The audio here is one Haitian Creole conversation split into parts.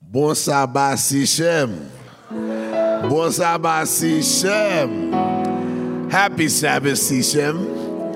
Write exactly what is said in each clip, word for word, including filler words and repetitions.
Bon sabbat Sichem. Bon sabbat Sichem. Happy Sabbath Sichem.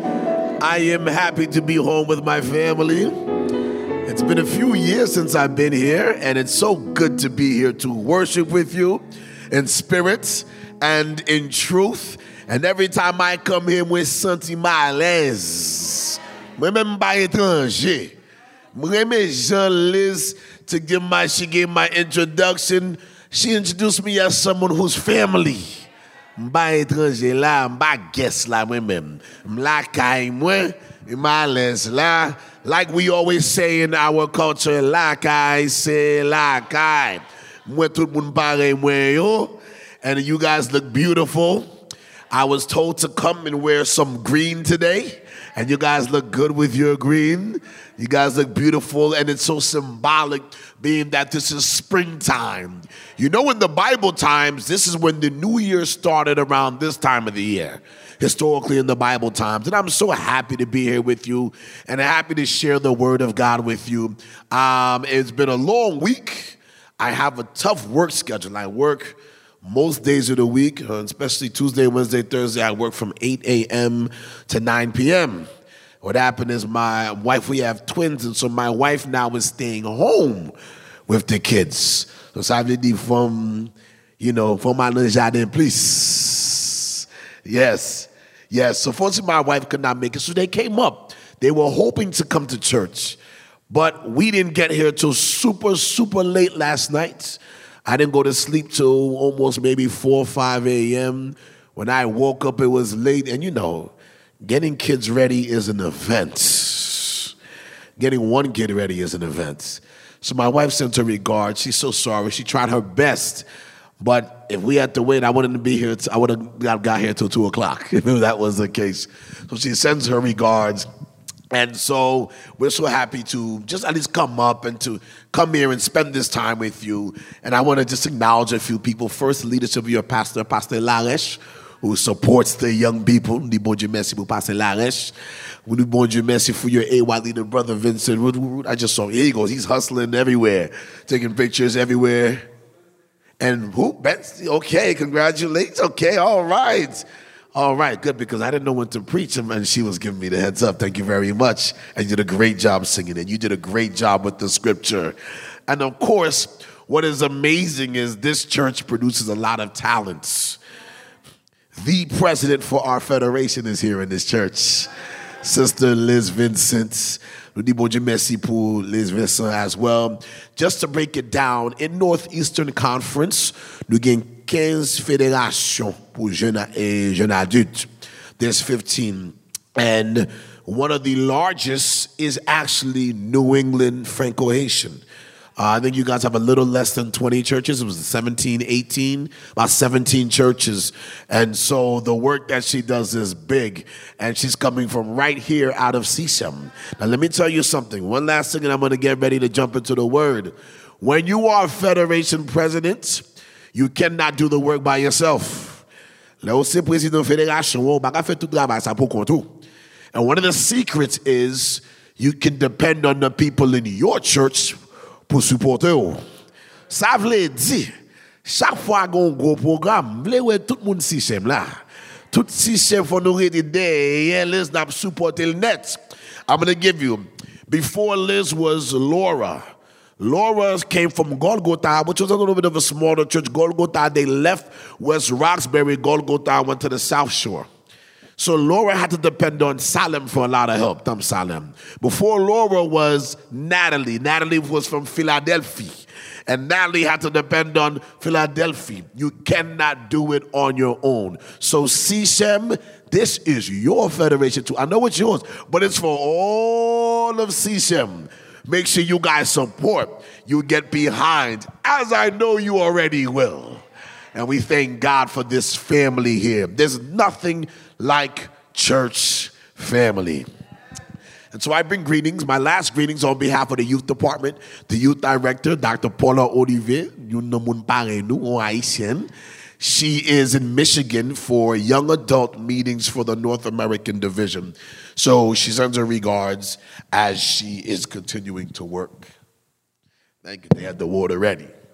I am happy to be home with my family. It's been a few years since I've been here, and it's so good to be here to worship with you in spirit and in truth. And every time I come here, moi senti mal à l'aise. Moi même pas étranger. Moi Jean Liz to give my she gave my introduction. She introduced me as someone who's family. M'ba étranger là, m'ba guest là moi même. M'la kay moi, m'ma l'aise là. Like we always say in our culture, la kay c'est la kay. Moi tout le monde pareil moi yo. And you guys look beautiful. I was told to come and wear some green today, and you guys look good with your green. You guys look beautiful, and it's so symbolic, being that this is springtime. You know, in the Bible times, this is when the new year started around this time of the year, historically in the Bible times. And I'm so happy to be here with you, and happy to share the word of God with you. Um, it's been a long week. I have a tough work schedule. I work most days of the week, especially Tuesday, Wednesday, Thursday. I work from eight a.m. to nine p.m. What happened is my wife, we have twins, and so my wife now is staying home with the kids. So ça veut dire from, you know, from my jardin, please. Yes, yes. So fortunately, my wife could not make it, so they came up. They were hoping to come to church, but we didn't get here till super, super late last night. I didn't go to sleep till almost maybe four or five a.m. When I woke up, it was late. And you know, getting kids ready is an event. Getting one kid ready is an event. So my wife sent her regards. She's so sorry. She tried her best. But if we had to wait, I wouldn't be here. T- I would have got, got here till two o'clock if that was the case. So she sends her regards. And so we're so happy to just at least come up and to come here and spend this time with you. And I want to just acknowledge a few people. First, the leadership of your pastor, Pastor Laresh, who supports the young people. Nous bon Dieu merci pour Pastor Laresh. Nous bon Dieu merci for your A Y leader, Brother Vincent. I just saw, here he goes. He's hustling everywhere, taking pictures everywhere. And who? Betsy. Okay, congratulations. Okay, all right. All right, good, because I didn't know when to preach him, and she was giving me the heads up. Thank you very much. And you did a great job singing it. You did a great job with the scripture. And of course, what is amazing is this church produces a lot of talents. The president for our federation is here in this church, Sister Liz Vincent. Nous disons bon Dieu merci pour Liz Vincent as well. Just to break it down, in Northeastern Conference, nous avons fifteen fédérations pour jeunes et jeunes adultes. There's fifteen. And one of the largest is actually New England Franco-Haitian. Uh, I think you guys have a little less than twenty churches. It was seventeen, eighteen, about seventeen churches. And so the work that she does is big. And she's coming from right here out of Sichem. Now, let me tell you something. One last thing, and I'm going to get ready to jump into the word. When you are Federation President, you cannot do the work by yourself. And one of the secrets is you can depend on the people in your church pour supporter ou. Ça vle di, chaque fois qu'on gros programme, vle wè tout moun Sichem là. Tout Sichem for nou ready there, yeah, Liz not supporter le net. I'm going to give you, before Liz was Laura. Laura came from Golgotha, which was a little bit of a smaller church. Golgotha, they left West Roxbury. Golgotha went to the South Shore. So Laura had to depend on Salem for a lot of help. Thumb Salem. Before Laura was Natalie. Natalie was from Philadelphia. And Natalie had to depend on Philadelphia. You cannot do it on your own. So Sichem, this is your federation too. I know it's yours, but it's for all of Sichem. Make sure you guys support. You get behind, as I know you already will. And we thank God for this family here. There's nothing like church family. And so I bring greetings, my last greetings on behalf of the youth department, the youth director, Doctor Paula Olivier. She is in Michigan for young adult meetings for the North American division. So she sends her regards as she is continuing to work. Thank you. They had the water ready.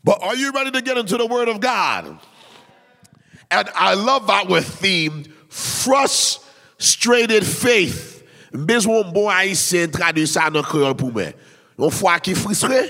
But are you ready to get into the Word of God? And I love our theme, frustrated faith. Besoin bon haïtien traduit ça dans créole pour moi. On foi qui frustré.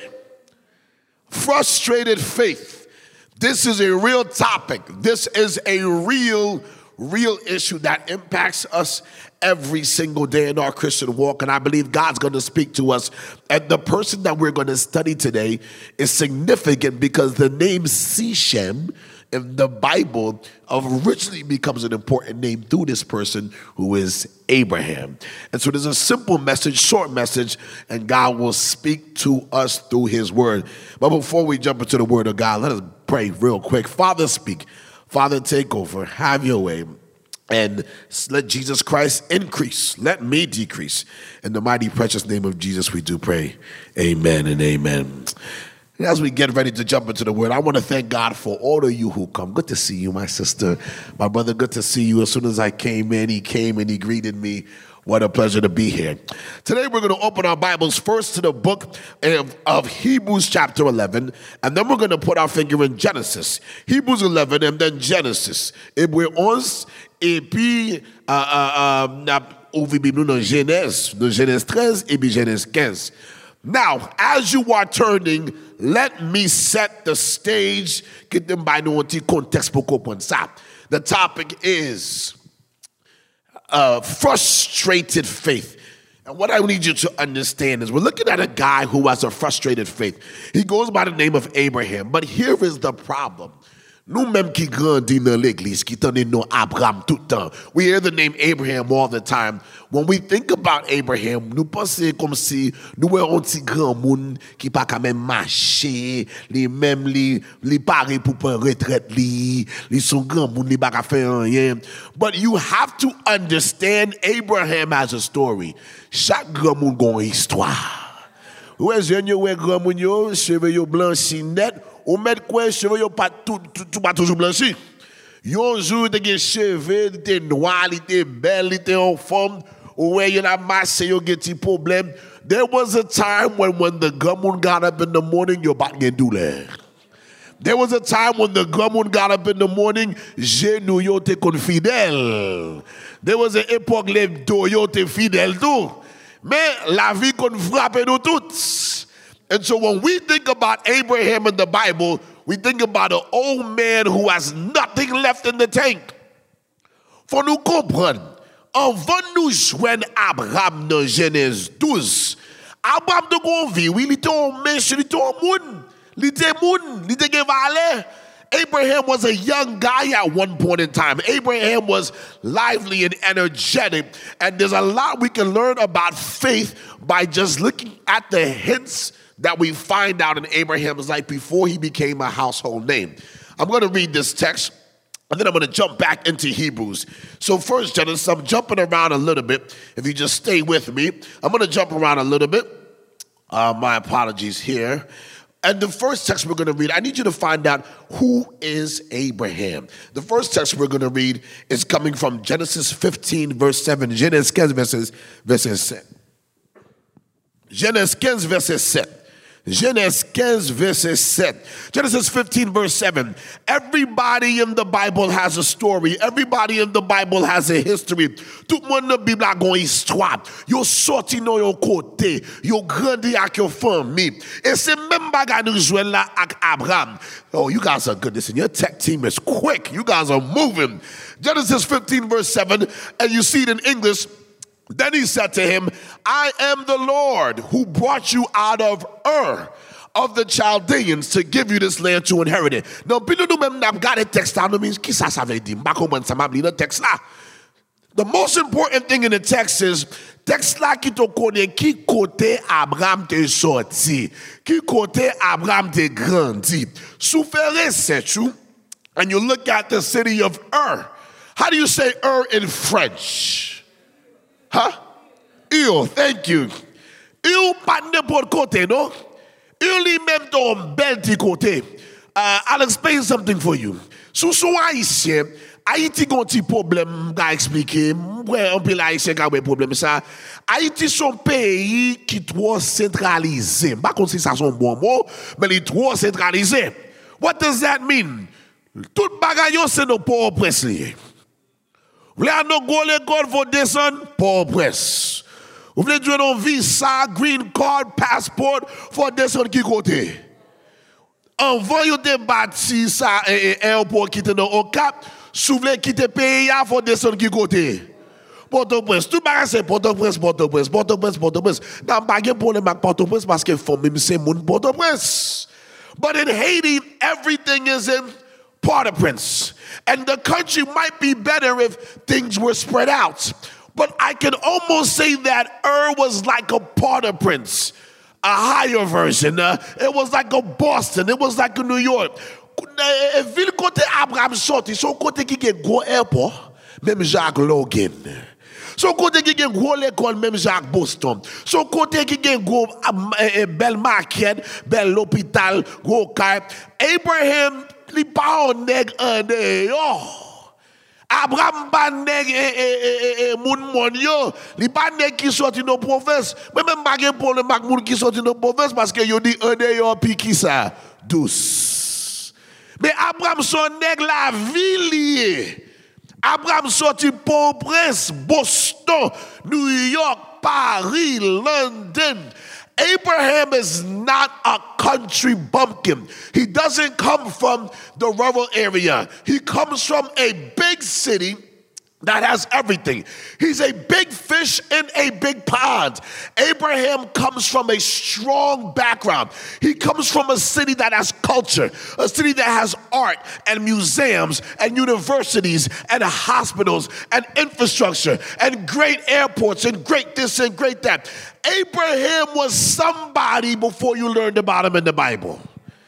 Frustrated faith. This is a real topic. This is a real, real issue that impacts us every single day in our Christian walk. And I believe God's going to speak to us. And the person that we're going to study today is significant because the name Sichem in the Bible originally becomes an important name through this person who is Abraham. And so there's a simple message, short message, and God will speak to us through his word. But before we jump into the word of God, let us pray real quick. Father, speak. Father, take over. Have your way. And let Jesus Christ increase. Let me decrease. In the mighty, precious name of Jesus, we do pray. Amen and amen. As we get ready to jump into the word, I want to thank God for all of you who come. Good to see you, my sister. My brother, good to see you. As soon as I came in, he came and he greeted me. What a pleasure to be here. Today, we're going to open our Bibles first to the book of, of Hebrews chapter eleven, and then we're going to put our finger in Genesis. Hebrews eleven and then Genesis. Hébreux onze, et puis, ouvi Bible dans Genèse, dans Genèse treize, et puis Genèse quinze. Now, as you are turning, let me set the stage. Get them by no context. The topic is uh, frustrated faith. And what I need you to understand is we're looking at a guy who has a frustrated faith. He goes by the name of Abraham. But here is the problem. Nous-mêmes qui grandis dans l'église, qui tendez nom Abraham tout le temps. We hear the name Abraham all the time. When we think about Abraham, nous pensons comme si nous avons un petit grand monde qui pas quand même marcher, les mêmes li li paré pour prendre retraite li, li son grand monde li pas faire rien. But you have to understand Abraham has a story. Chaque grand monde a une histoire. Ouais, jeune yo ouais grand monde yo, cheveux yo blanchi net. Ou met quoi cheveux yo pas tout tout pas toujours blanchi. Yon jour de gen cheveux, il était noir, il était belle, il était en forme. Ou where you na masse yo get ti problem. There was a time when when the gamun got up in the morning, your back get do that. There was a time when the gamun got up in the morning, genou yo te kon fidèle. There was an époque les do yo te fidèle tout. Mais la vie kon frappe nous toutes. And so when we think about Abraham in the Bible, we think about an old man who has nothing left in the tank. For nous comprendre, avant nous joindre Abraham dans Genèse douze, Abraham de gon vie, oui, il était un monsieur, il était un moun, il était moun, il était valeur. Abraham was a young guy at one point in time. Abraham was lively and energetic. And there's a lot we can learn about faith by just looking at the hints that we find out in Abraham's life before he became a household name. I'm going to read this text, and then I'm going to jump back into Hebrews. So first, Genesis, I'm jumping around a little bit. If you just stay with me, I'm going to jump around a little bit. Uh, my apologies here. And the first text we're going to read, I need you to find out who is Abraham. The first text we're going to read is coming from Genesis fifteen, verse seven. Genèse quinze, verses, verses seven. Genèse quinze, verset sept. Genèse quinze, verset seven. Genesis fifteen, verse seven. Everybody in the Bible has a story. Everybody in the Bible has a history. Tout le monde dans la Bible a une histoire. Yo sorti dans yon côté. Yo grandi avec yon famille. Et c'est même bagay nous joindre là avec Abraham. Oh, you guys are good. Listen, your tech team is quick. You guys are moving. Genesis fifteen, verse seven. And you see it in English. Then he said to him, I am the Lord who brought you out of Ur of the Chaldeans to give you this land to inherit it. Now, people do même n'a got a text down to means qui ça ça veut dire? M'pa comprendre ça m'a le texte là. The most important thing in the text is texte là qui te connaît qui côté Abraham te sorti, qui côté Abraham te grandi. Soufere setu, and you look at the city of Ur. How do you say Ur in French? Huh? Il, thank you. Il pas n'importe côté, no? Il lui même ton bel petit côté. Uh, I'll explain something for you. Sous son haïtien, Haïti gon ti problème, m'a expliquer. Ouais, on peut l'haïtien qui a un problème ça. Haïti son pays qui trop centralisé. Pas comme si ça son bon mot, mais il trop centralisé. What does that mean? Tout bagay yo se nou Port-au-Prince liye. Vle an nou go l'école for descend Port-au-Prince. Ou vle dwe nou visa, green card, passport for descend ki kote. Anvan yo te bati sa airport kite nou Okap, sou vle kite pays ya for descend ki kote. Port-au-Prince. Tout bagay se Port-au-Prince, Port-au-Prince, Port-au-Prince, Port-au-Prince. Nan bagay pou ne mak Port-au-Prince parce que fò mèm se moun Port-au-Prince. But in Haiti, everything is in Port-au-Prince. And the country might be better if things were spread out. But I can almost say that Ur was like a Port-au-Prince, a higher version. Uh, it was like a Boston. It was like a New York. Ville kote Abraham sorti, so kote ki gen gros airport, même Jacques Logan. So kote ki gen gros l'école, même Jacques Boston. So kote ki gen gros bel market, bel l'hôpital, gros kay. Abraham li pa on nèg an de yo. Abraham ba nèg e e e e moun moun yo. Li pa nèg ki sorti no province. Mais même pas gen pour le mak moun ki sorti no province parce que yo di an de yo pi ki sa douce. Mais Abraham son nèg la ville lié. Abraham sorti Port-au-Prince, Boston, New York, Paris, London. Abraham is not a country bumpkin. He doesn't come from the rural area. He comes from a big city that has everything. He's a big fish in a big pond. Abraham comes from a strong background. He comes from a city that has culture, a city that has art and museums and universities and hospitals and infrastructure and great airports and great this and great that. Abraham was somebody before you learned about him in the Bible.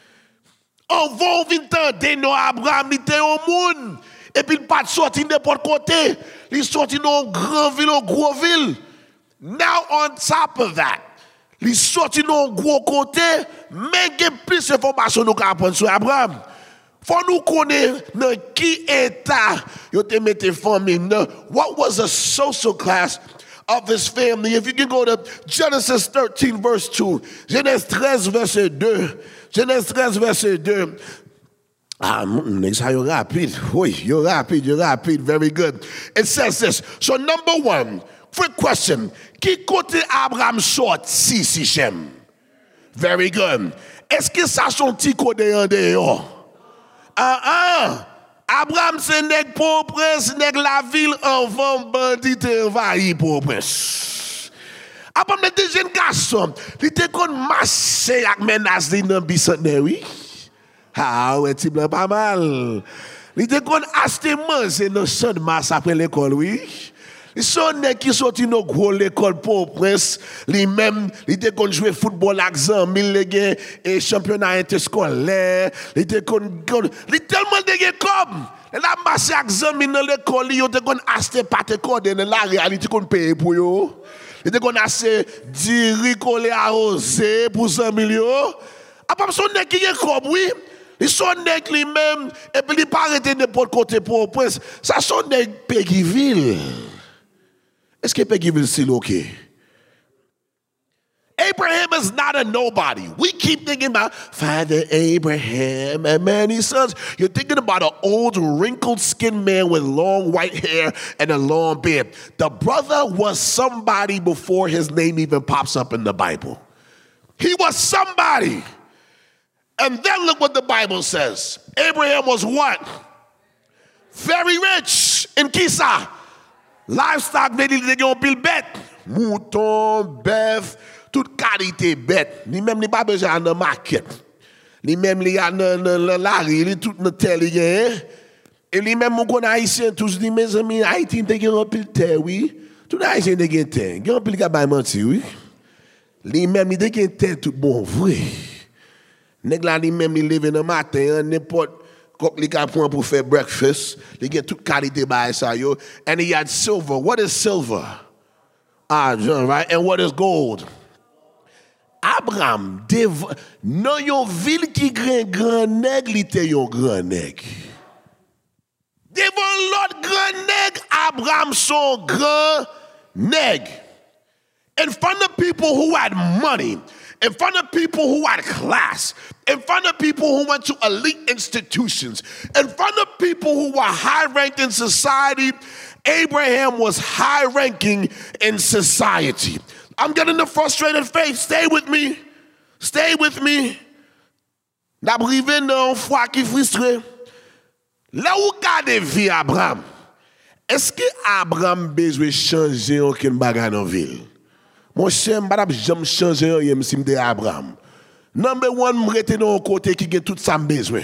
Avant vingt de no Abraham ni te au moun. Et puis il pas sorti n'importe côté. Il sorti dans une grande ville, une grosse ville. Now on top of that, il sorti dans un gros côté, mais il y a plus d'informations nous apprendre sur Abraham. Faut nous connaître dans qui état yo te mette famille. What was the social class of his family? If you can go to Genesis thirteen verse two. Genèse treize verset deux. Genèse treize verset deux. Ah, you're rapid. You're rapid, you're rapid. Very good. It says this. So number one, quick question. Qui côté Abraham short si si Shem? Very good. Est-ce que ça son ti côté en dehors? Ah ah. Abraham c'est nèg Port-au-Prince, nèg la ville avant bandit envahi Port-au-Prince. Abraham était jeune garçon. Il était kon marcher ak menace li nan bicentenaire, oui. Ah ouais, ti blanc pas mal. Il était qu'on acheter manger dans champ de masse après l'école, oui. Il sont nèg qui sorti dans gros l'école Port-au-Prince, lui même, il était qu'on jouer football avec Zambie, les gars et championnat interscolaire, il était qu'on il tellement de gars comme la marché avec Zambie dans l'école, il était qu'on acheter pâte corde dans la réalité qu'on paye pour yo. Il était qu'on acheter du riz collé arrosé pour Zambie yo. Après son nèg qui est comme oui. Ils sont nèg lui-même, et puis ils pas arrêté n'importe côté pour au prince. Ça sont nèg Péguiville. Est-ce que Péguiville c'est OK? Abraham is not a nobody. We keep thinking about Father Abraham and many sons. You're thinking about an old, wrinkled skinned man with long white hair and a long beard. The brother was somebody before his name even pops up in the Bible. He was somebody. And then look what the Bible says. Abraham was what? Very rich in Kisa. Livestock, they did on pile bête. Mouton, bœuf, toute qualité bête. Ni même li pas besoin de market. Ni même li a dans la rue, li tout dans terre li gen. Et li même mon haïtien tous dit mes amis haïtiens te gen pile terre oui. Tout haïtien te gen terre. Gen pile ka bay menti oui. Li même li te gen terre tout bon vrai. Nèg la li même li lever dans matin n'importe kok li ka prend pour faire breakfast, li get toute qualité by ça yo, and he had silver. What is silver? Ah, John, right? And what is gold? Abraham dev non yon ville qui grand grand nèg li te yon grand nèg. Devant l'autre grand nèg, Abraham son grand nèg. In front of people who had money, in front of people who had class, in front of people who went to elite institutions, in front of people who were high-ranked in society, Abraham was high-ranking in society. I'm getting the frustrated faith. Stay with me. Stay with me. N'a privé dans foi qui frustré. Là où gade vie Abraham, est-ce que Abraham besoin changer aucun bagage dans ville? Mon cher, m'badab jamais changer rien si m'de Abraham. Number one, m'rete dans côté qui gen tout ça besoin.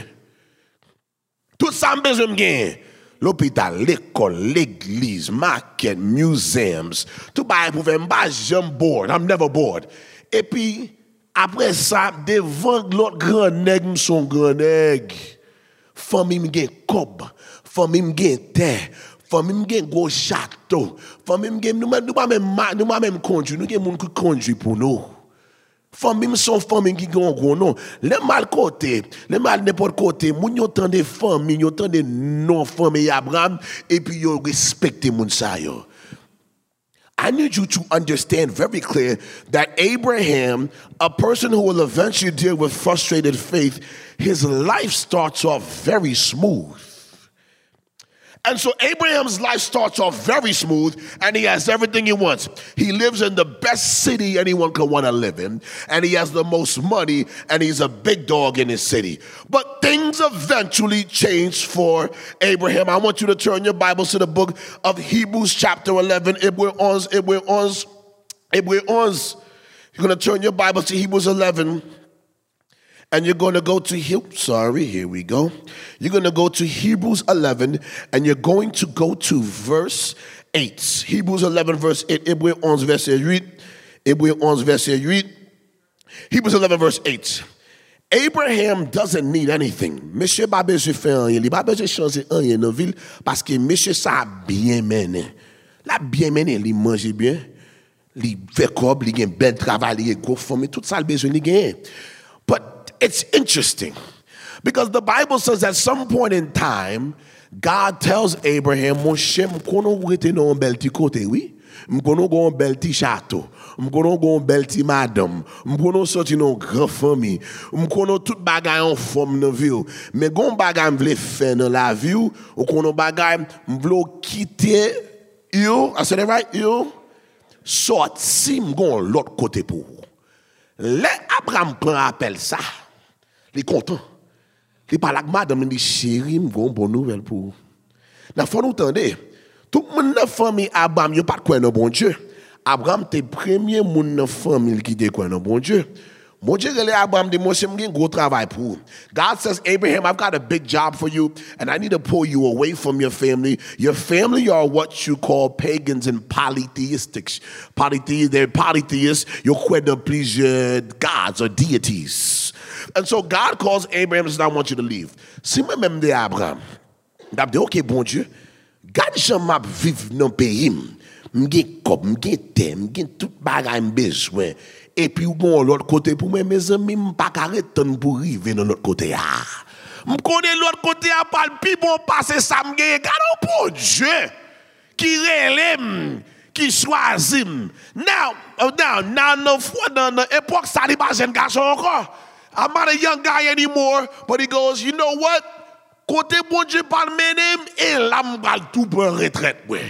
Tout ça besoin m'gen. L'hôpital, l'école, l'église, market, museums, tout bail pour faire m'pas jamais bored. I'm never bored. Et puis après ça, devant l'autre grand nèg, m'son grand nèg. Famille m'gen cob, famille m'gen terre. Famille m'gen gros château. Famille m'gen nous nous pas même nous pas même conduire, nous gen moun qui conduit pour nous. Famille sont famille qui gon gros non. Les mal côté, les mal n'importe côté, moun yo tant de famille, yo tant de non famille Abraham et puis yo respecter moun sa yo. I need you to understand very clear that Abraham, a person who will eventually deal with frustrated faith, his life starts off very smooth. And so Abraham's life starts off very smooth, and he has everything he wants. He lives in the best city anyone could want to live in, and he has the most money, and he's a big dog in his city. But things eventually change for Abraham. I want you to turn your Bibles to the book of Hebrews chapter eleven. Hébreux onze, Hébreux onze, Hébreux onze. You're going to turn your Bibles to Hebrews eleven. And you're going to go to, sorry, here we go. You're going to go to Hebrews eleven, and you're going to go to verse eight. Hebrews eleven, verse eight. Hébreux onze, verset huit. Hébreux onze, verset huit. Hebrews eleven, verse eight. Abraham doesn't need anything. Monsieur pas besoin faire rien. Il pas besoin changer rien dans la ville parce que monsieur ça a bien mené. La bien mené, il mange bien. Il fait comme, il a un bel travail, il a gros famille, tout ça, il a besoin de gagner. But it's interesting because the Bible says at some point in time, God tells Abraham, mon cher, m'kono rete nan bel ti kote, oui? M'kono gon bel ti château, m'kono gon bel ti madame, m'kono sorti nan grand famille, m'kono tout bagay en forme nan vie. Mais gon bagay m'vle faire dans la vie, ou kono bagay m'vle quitter you, I said it right, you? Sorti m'gon l'autre côté pour. Le Abraham prend appel ça. Il est content. Il parle avec madame, il dit chérie, m'gon bonne nouvelle pour vous. Dans faut nous entendre. Tout le monde dans la famille Abraham, il pas de quoi dans bon Dieu. Abraham te premier monde dans la famille qui te quoi dans bon Dieu. Mon Dieu, Abraham dit moi j'ai un gros travail pour vous. God says, Abraham, I've got a big job for you, and I need to pull you away from your family. Your family are what you call pagans and polytheistics. Polytheists, they're polytheists. You croient dans plusieurs gods or deities. And so God calls Abraham and says, I want you to leave. Si moi même de Abraham, d'ab de OK bon Dieu, garde j'm'a vivre dans pays, m'gen kop, m'gen terre, m'gen tout bagay m'besoin. Et puis bon l'autre côté pour moi mes amis, m'pas arrêter pour arriver dans l'autre côté ah. M'connais l'autre côté à pas le plus bon passer ça m'gen garde pour Dieu qui relève qui choisit. Now, now, now, no fois dans l'époque ça n'est pas jeune garçon encore. I'm not a young guy anymore, but he goes, you know what? Côté bon Dieu par menem, et là m'bal tout pour retraite moi.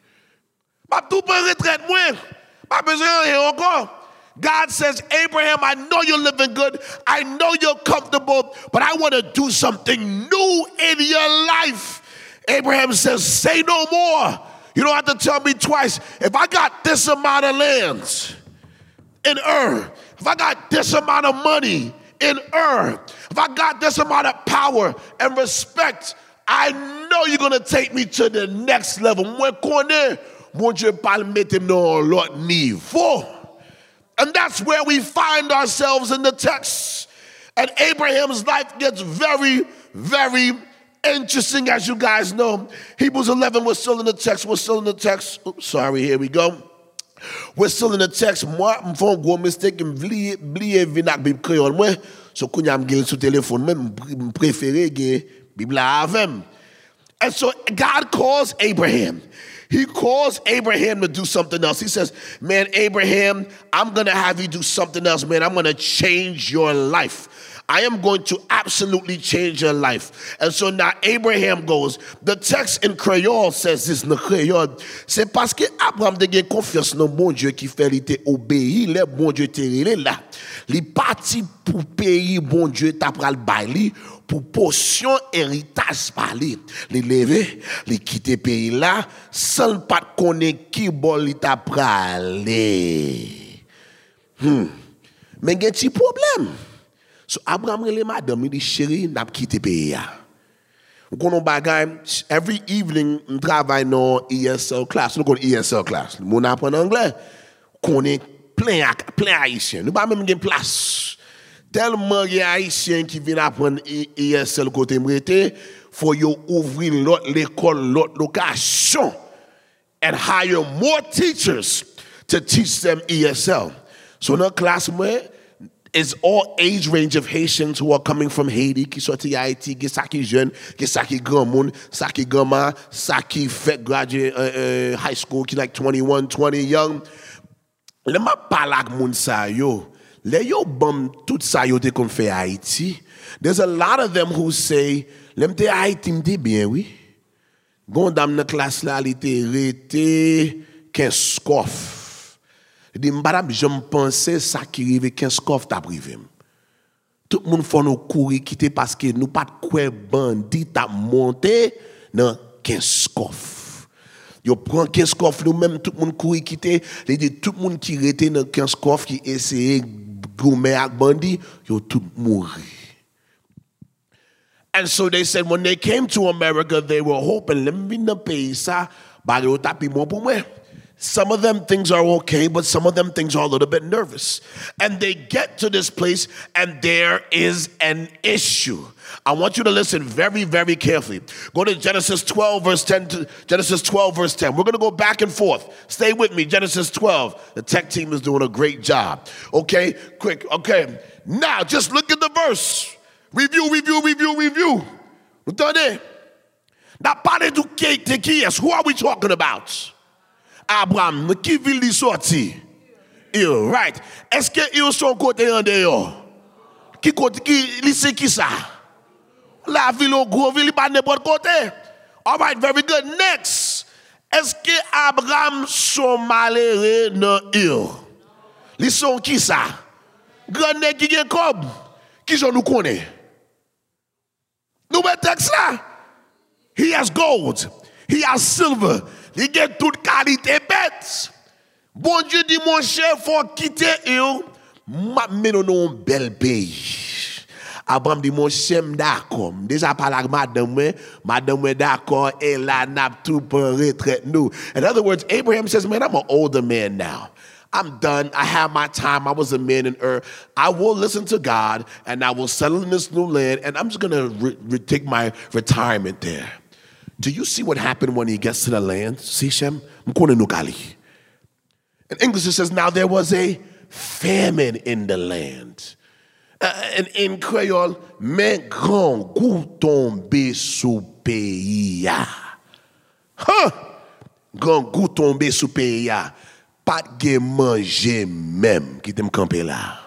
Pas tout pour retraite moi. Pas besoin rien encore. God says, Abraham, I know you're living good. I know you're comfortable, but I want to do something new in your life. Abraham says, say no more. You don't have to tell me twice. If I got this amount of lands in Ur, if I got this amount of money in Ur, if I got this amount of power and respect, I know you're going to take me to the next level. Mwen konnen, mon Dieu pas mettre dans l'autre niveau. And that's where we find ourselves in the text. And Abraham's life gets very, very interesting, as you guys know. Hebrews eleven, we're still in the text. We're still in the text. Oops, sorry, here we go. We're still in the text. Moi, je fais un gros mistake. Je m'oublie vinak Bible créole. Moi, so quand je suis sur téléphone, je préfère la Bible avec. And so God calls Abraham. He calls Abraham to do something else. He says, man, Abraham, I'm going to have you do something else, man. I'm going to change your life. I am going to absolutely change your life. And so now Abraham goes. The text in Creole says this, in Creole, c'est parce que Abraham de gen confiance dans bon Dieu qui fait li te obéi, le bon Dieu te rele là. Li parti pour pays bon Dieu t'a pral bay li pour portion héritage par li. Li levé, li quitter pays là, sans pas connaître qui bon li t'a pralé. Hmm. Mais gen ti problème. So Abraham rele madame, il dit chérie, n'a quitté pays ya. Nous connaissons bagay every evening on travaille dans E S L class. Nous connaissons E S L class. Nous apprenons anglais. Connaît plein plein haïtien. Nous pas même gen place. Tellement de haïtiens qui viennent apprendre E S L côté m'rete, faut yo ouvrir l'autre l'école, l'autre location and hire more teachers to teach them E S L. So dans classe moi is all age range of Haitians who are coming from Haiti, qui sorti Haïti, qui sa qui jeune, qui sa qui grand monde, sa qui gamin, sa qui fait graduate uh, uh, high school, qui like twenty-one, twenty young. Le ma parle avec moun sa yo. Le yo bam tout sa yo te kon fait Haïti. There's a lot of them who say, "Lem te Haïti m'te bien, oui." Gondam na classe là, li te rete qu'un scoff. Il dit, madame, je me pensais ça qui arrive quinze coffres t'a privé. Tout le monde faut nous courir quitter parce que nous pas de quoi bandit t'a monté dans quinze coffres. Yo prend quinze coffres nous même tout le monde courir quitter, il dit tout le monde qui était dans quinze coffres qui essayait gommer avec bandit, yo tout mourir. And so they said when they came to America they were hoping let me not pay ça, ba yo tapi mon pour moi. Some of them things are okay, but some of them things are a little bit nervous. And they get to this place and there is an issue. I want you to listen very, very carefully. Go to Genesis twelve, verse ten to Genesis twelve, verse ten. We're going to go back and forth. Stay with me. Genesis twelve. The tech team is doing a great job. Okay, quick. Okay. Now, just look at the verse. Review, review, review, review. Entendez? Now, parlez du qui est. Who are we talking about? Abraham, qui ville li sorti? Il, right. Est-ce que ils sont côté en dehors? Qui côté qui li c'est qui ça? La ville au gros ville pas n'importe côté. All right, very good. Next. Est-ce que Abraham sont malheureux dans il? Li sont qui ça? Grand nèg qui gen kob. Qui je nous connaît? Nous met texte là. He has gold. He has silver. Il get toute qualité bête. Bon Dieu dit mon cher, faut quitter il. M'a mené dans un bel pays. Abraham dit mon cher, d'accord. Déjà parlé avec madame, madame d'accord, et là n'a tout pour retraite nous. In other words, Abraham says, man, I'm an older man now. I'm done. I have my time. I was a man in Ur. I will listen to God and I will settle in this new land and I'm just going to re- re- take my retirement there. Do you see what happened when he gets to the land? Sichem? In English it says, now there was a famine in the land. Uh, and in Creole, men grand goût tombé sous pays. Huh? Grand goût tombé sous pays. Pas de manger même qui t'aime camper là.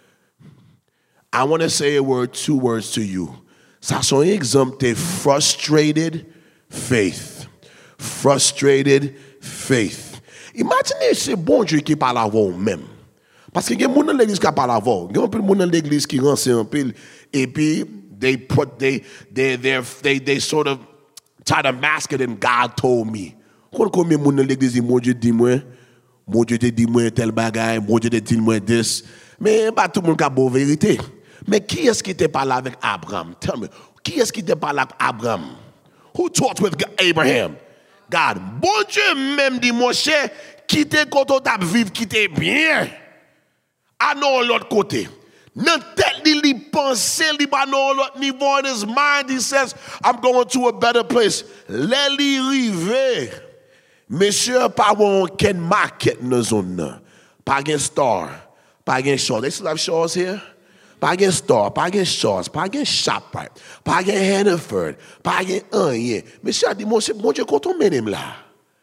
I want to say a word, two words to you. Ça son exemple de frustrated faith. Frustrated faith. Imaginez c'est bon Dieu qui parle à vous même. Parce que il y a des gens dans l'église qui parle à vous. Il y a des gens dans l'église qui rentrent un peu et puis they put they they they they they sort of try to mask it and God told me. Quand combien de gens dans l'église mon Dieu dit moi, mon Dieu te dit moi tel bagaille, mon Dieu te dit moi this. Mais pas tout le monde a bonne vérité. Mais qui est-ce qui te parle avec Abraham? Tell me. Qui est-ce qui te parle avec Abraham? Who talked with Abraham? God. Bon Dieu même dit, mon cher, quittez quand on t'a vivre, quittez bien. À non l'autre côté. Nan tête li pense, li ba non l'autre niveau in his mind, he says, I'm going to a better place. Let li rive. Monsieur, pas on can market dans zone nan. Pas gen star, pas gen shore. They still have shores here? Pas gen store, pas gen shores, pas gen ShopRite, pas gen Hannaford, pas gen un yen. Monsieur a dit, mon Dieu, quand on mène là,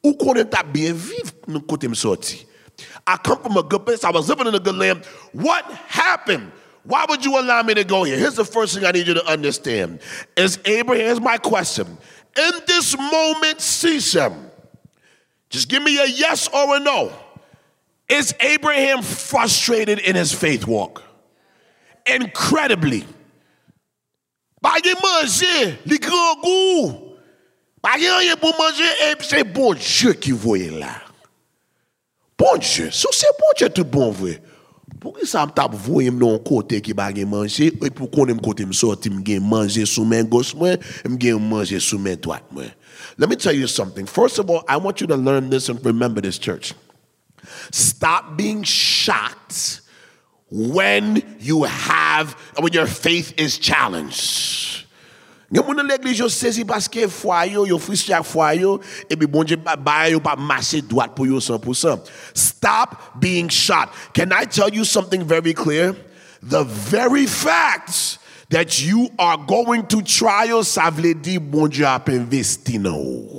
Ou konen ta bien vivre nou kote m sorti. I come from a good place. I was living in a good land. What happened? Why would you allow me to go here? Here's the first thing I need you to understand. Is Abraham, here's my question. In this moment, Sishem, just give me a yes or a no. Is Abraham frustrated in his faith walk? Incredibly. Bagay manger, li grand goût. Bagay rien pour manger, et c'est bon Dieu qui voyait là. Bon Dieu, so c'est bon Dieu tout bon vrai. Pour que ça me tape voyer mon côté qui bagay manger, et pour qu'on aime côté me sorti me gen manger sous main gauche moi, me gen manger sous main droite moi. Let me tell you something. First of all, I want you to learn this and remember this, church. Stop being shocked when you have, when your faith is challenged. Gen moun nan l'église yo saisi parce que foi yo, yo frustré ak foi yo, et puis bon Dieu ba yo pa marcher droite pour yo one hundred percent. Stop being shocked. Can I tell you something very clear? The very fact that you are going to trials, ça vle di bon Dieu ap investi nan ou.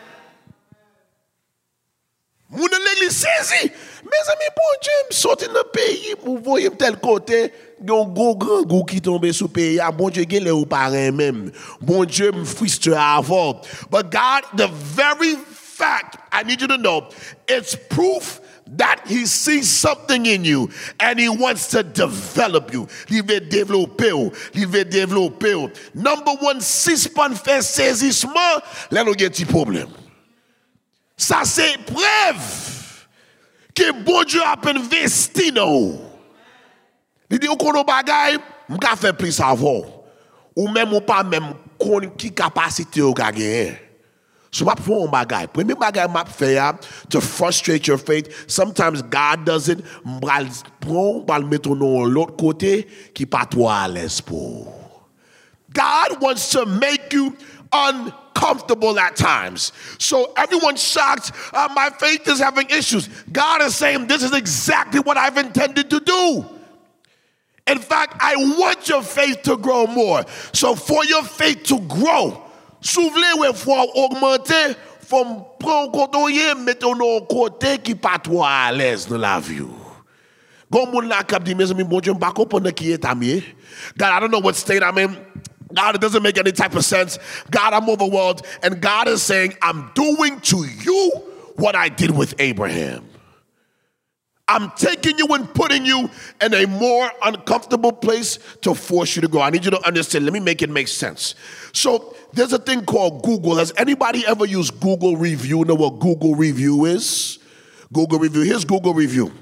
Moun nan l'église saisi. Mes amis, bon Dieu, me sorti dans le pays, pour voyer tel côté, yon gros grand goût qui tombe sous pays. Bon Dieu, gen le ou parrain même. Bon Dieu, me frustre avant. But God, the very fact, I need you to know, it's proof that he sees something in you and he wants to develop you. Il veut développer ou. Il veut développer ou. Number one, si pan fait saisissement, là nous gen ti problème. Ça c'est preuve que bon Dieu a investi dans vous. Il dit, ou kono bagay, m'ka fait plus avant. Ou même ou pas même kon qui capacité ou ka gen. So m'a font bagay. Premier bagay m'a fait to frustrate your faith. Sometimes God does it. M'bral prend, m'bral mettre nou l'autre côté qui pas toi à l'aise pour. God wants to make you uncomfortable at times. So everyone's shocked, uh, my faith is having issues. God is saying, this is exactly what I've intended to do. In fact, I want your faith to grow more. So for your faith to grow, souvle we foi augmenter, faut prendre côté mettre nos côté qui pas trop à l'aise dans la vie. Gon moun la k'ap di mes amis bon Dieu m'pa comprendre qui est ami. God, I don't know what state I'm in. God, it doesn't make any type of sense. God, I'm overwhelmed. And God is saying, I'm doing to you what I did with Abraham. I'm taking you and putting you in a more uncomfortable place to force you to go. I need you to understand. Let me make it make sense. So there's a thing called Google. Has anybody ever used Google Review? You know what Google Review is? Google Review. Here's Google Review.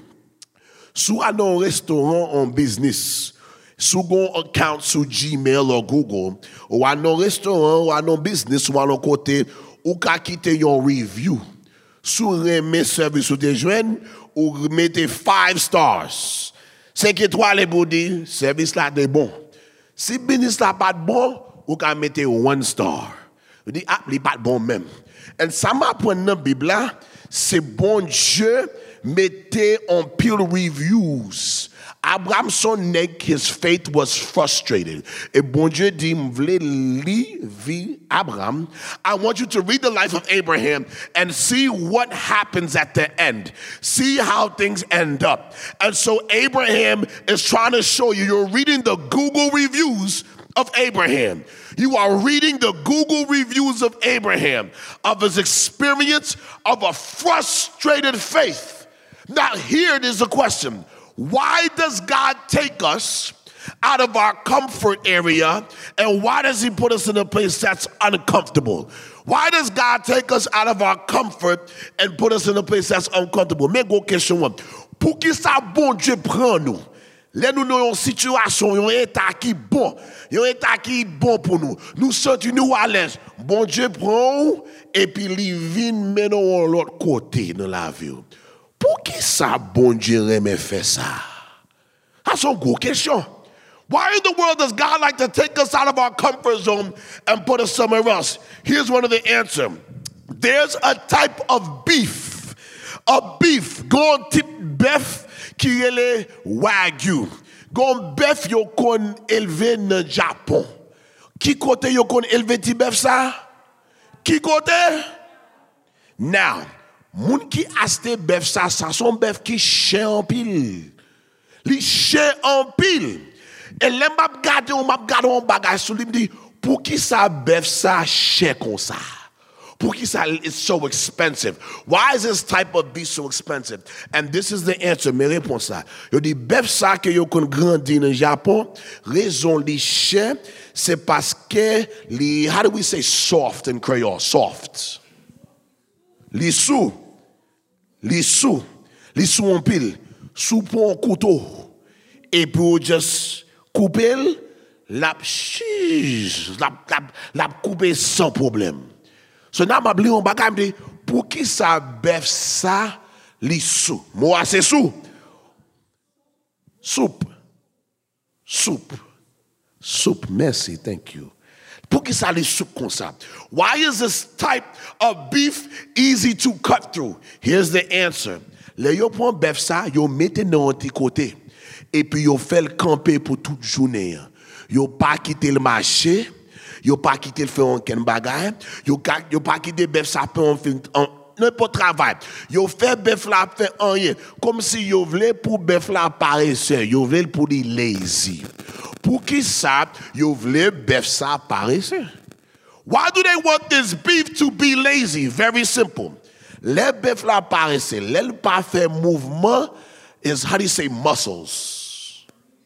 Sou a non restaurant en business, sou gon account sou Gmail or Google, ou a non restaurant, ou a non business, ou a non côté, ou ka kite yon review. Sou reme service ou te jwen, ou mette five stars. Cinq étoiles pour dire, service là de bon. Si business là pas bon, ou ka mette one star. Ou dit, ah, li pas bon même. Et ça m'apprend dans la Bible là, c'est bon Dieu mette en pile reviews. Abraham son nèg, his faith was frustrated. Et bon Dieu dit, m'vle li vi Abraham. I want you to read the life of Abraham and see what happens at the end. See how things end up. And so Abraham is trying to show you, you're reading the Google reviews of Abraham. You are reading the Google reviews of Abraham, of his experience of a frustrated faith. Now here it is a question. Why does God take us out of our comfort area, and why does he put us in a place that's uncomfortable? Why does God take us out of our comfort and put us in a place that's uncomfortable? Mais go question one. Pour qui ça bon Dieu prend nous? Là nous dans une situation, un état qui bon, un état qui bon pour nous. Nous sentons nous à l'aise. Bon Dieu prend et puis il vient maintenant l'autre côté dans la vie. Pour qui ça bon Dieu remet fait ça? That's a good question. Why in the world does God like to take us out of our comfort zone and put us somewhere else? Here's one of the answers. There's a type of beef. A beef. Gon tip beef qui est le wagyu. Gon beef yo kon élevé dans Japon. Qui côté yo kon élevé ti beef ça? Qui côté? Now, moun qui achete bœuf ça, ça son bœuf qui cher en pile. Li cher en pile. Et là m'a regardé, on m'a regardé un bagage sur lui me dit pour qui ça bœuf ça cher comme ça? Pour qui ça it's so expensive? Why is this type of beef so expensive? And this is the answer. Mes réponses ça. Yo dit bœuf ça que yo kon grandi dans Japon, raison li cher, c'est parce que li how do we say soft in Creole? Soft. Li sous. Li sous. Li sous en pile. Sous pour un couteau. Et pour just couper, la chige, la la la couper sans problème. So now m'a bli on bagay me pour qui ça bœuf ça li sous. Moi c'est sous. Soupe. Soupe. Soupe. Merci, thank you. Pour qui ça li soupe comme ça? Why is this type of beef easy to cut through? Here's the answer. Le yo prend bœuf ça, yo mette dans un petit côté. Et puis yo fait le camper pour toute journée. Yo pas quitter le marché. Yo pas quitter le faire aucun bagage, yo yo pas quitter bœuf ça pour n'importe travail. Yo fait bœuf là fait rien comme si yo voulait pour bœuf là paresseux, yo voulait pour des lazy. Pour qui ça yo voulait bœuf ça paresseux? Why do they want this beef to be lazy? Very simple. Les bœuf là paresseux, les pas faire mouvement is how do you say muscles?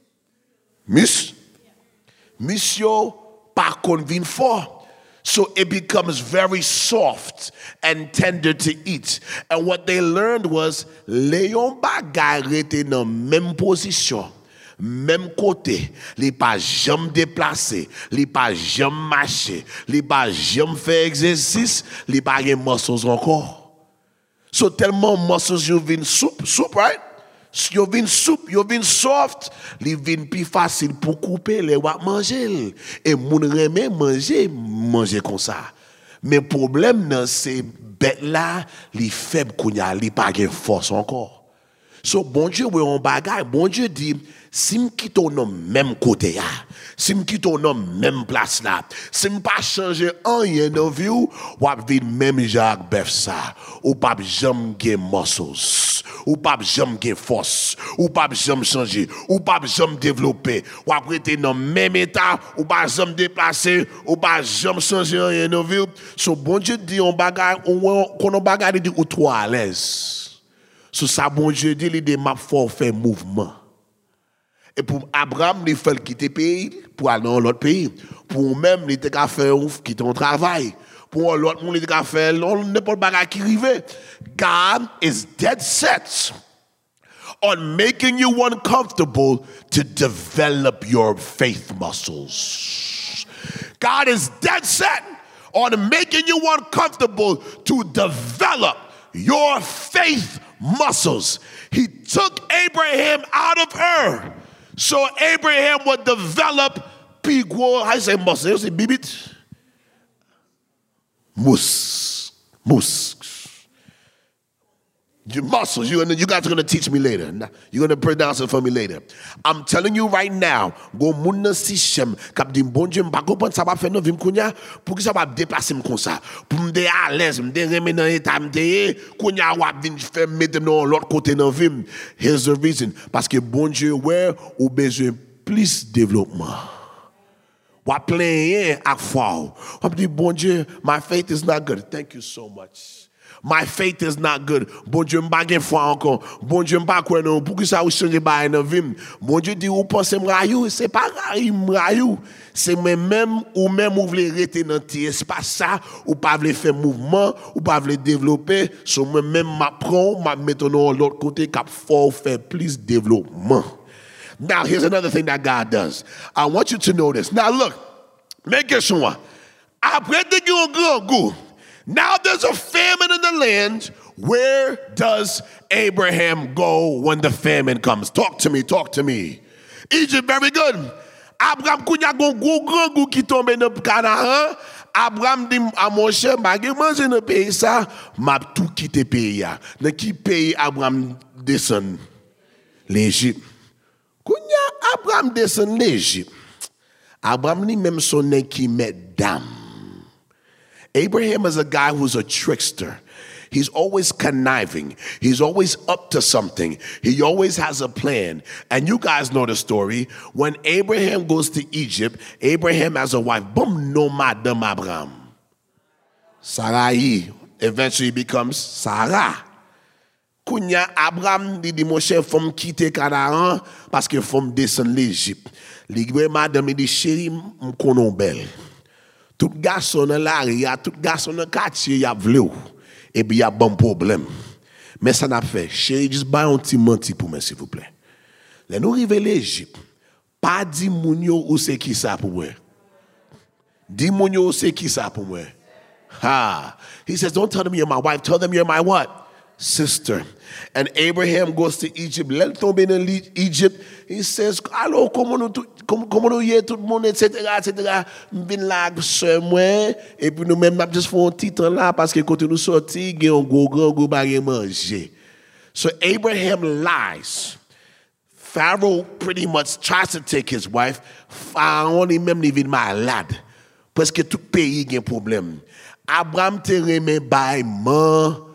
Miss Monsieur pas convene for. So it becomes very soft and tender to eat. And what they learned was, Léon bagay rete dans même position, même côté, li pas jamais déplacé, li pas jamais marché, li pas jamais fait exercice, li pas gen muscles encore. So tellement muscles you vin soup, soup, right? Yo vin soupe, yo vin soft, li vin plus facile pour couper les wap manger. Et moun reme manger, manger comme ça. Mais problème nan c'est bête là, li faible kounya, li pas gen force encore. So bon Dieu we on bagay, bon Dieu dit si m quitte au même côté ya, si m quitte au même place là, si m pas changer rien dans vie ou wap vin même Jacques bœuf ça, ou pas jamais gen muscles. Ou pas jamais gen force, ou pas jamais changer, ou pas jamais développer, ou après t'es dans même état, ou pas jamais déplacer, ou pas jamais changer rien dans vie. So bon Dieu dit on bagaille, on on bagaille dit ou trop à l'aise. So ça bon Dieu dit il m'a faut faire mouvement. Et pour Abraham, il fait quitter le pays pour aller dans l'autre pays. Pour même, il était faire quitter son travail. Pour l'autre monde, il était faire n'importe quoi qui arrive. God is dead set on making you uncomfortable to develop your faith muscles. God is dead set on making you uncomfortable to develop your faith muscles. He took Abraham out of Ur so Abraham would develop pigwo, how you say muscles? You say bibit? Mus. Mus. Your muscles, you, you guys are going to teach me later. You're going to pronounce it for me later. I'm telling you right now, go muna sishem kap di bonje mpa kompon sa va faire non vim kounya pour que ça va déplacer comme ça. Pour me de à l'aise, me de remen dans état me de kounya wa vin faire mettre dans l'autre côté dans vim. Here's the reason parce que bon Dieu ouais ou besoin plus développement. Wa plein à foi. On dit bon Dieu, my faith is not good. Thank you so much. My faith is not good. Bon Dieu m'a gen foi encore. Bon Dieu m'a quoi non pour que ça ou changer ba dans vie. Bon Dieu dit ou pense m'rayou, c'est pas m'rayou. C'est même ou même ou vle rester dans ti espace ça ou pas vle faire mouvement ou pas vle développer, so moi même m'a prend, m'a mettre dans l'autre côté cap fort faire plus développement. Now here's another thing that God does. I want you to know this. Now look, make sure. Après de un grand goût. Now there's a famine in the land. Where does Abraham go when the famine comes? Talk to me, talk to me. Egypt, very good. Abraham kounya gon gros grand goût qui tombe dans Canaan. Abraham dit à mon cher, m'a manger dans pays ça, m'a tout quitter pays. Dans qui pays Abraham descend? L'Égypte. Kounya Abraham descend l'Égypte. Abraham ni même son nez qui met dame. Abraham is a guy who's a trickster. He's always conniving. He's always up to something. He always has a plan. And you guys know the story. When Abraham goes to Egypt, Abraham has a wife. Boom, no madam Abraham. Sarai eventually becomes Sarah. Kounya Abraham dit dit mon cher faut me quitter Canaan parce que faut me descendre l'Égypte. Li madame dit chérie m konon belle. Tout garçon dans la rue, tout garçon dans quartier y a vle ou. Et puis y a bon problème. Mais ça n'a fait chérie juste ba un petit menti pour moi s'il vous plaît. Là nous arriver l'Égypte. Pas di moun yo ou c'est qui ça pour moi. Di moun yo c'est qui ça pour moi. Ha. He says don't tell them you're my wife, tell them you're my what? Sister. And Abraham goes to Egypt. Let tombe in Egypt. He says, "Allo, comment nous comment nous y est tout le monde, et cetera, et cetera. Vin là, sœur moi. Et puis nous même juste font un titre là parce que quand nous sortis, il y a un gros grand gros bagage manger." So Abraham lies. Pharaoh pretty much tries to take his wife. Pharaon lui-même n'est vin malade parce que tout pays a un problème. Abraham te remet by man.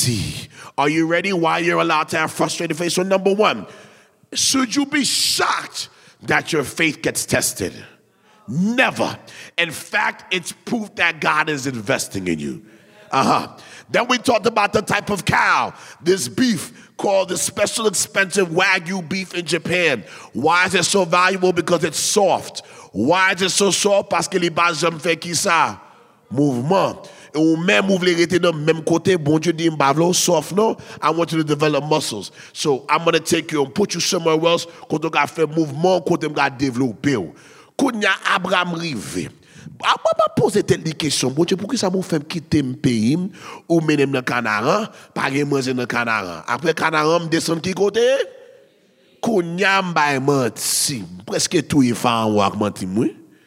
Are you ready why you're allowed to have frustrated faith? So number one, should you be shocked that your faith gets tested? Never. In fact, it's proof that God is investing in you. Uh-huh. Then we talked about the type of cow, this beef called the special expensive Wagyu beef in Japan. Why is it so valuable? Because it's soft. Why is it so soft? Parce que les bases jamais fait qui ça? Mouvement. Ou même vous voulez rester dans le même côté, bon Dieu dit m'bavlo soft no, I want you to develop muscles. So I'm going to take you and put you somewhere else quand on a fait mouvement, quand on a développé. Quand y a Abraham rivé. Après pas poser telle question, bon Dieu pourquoi ça vous fait quitter mon pays ou mener dans Canaan, pas manger dans Canaan. Après Canaan descend qui côté? Quand y a m'bay menti, presque tout y fait en wak menti moi.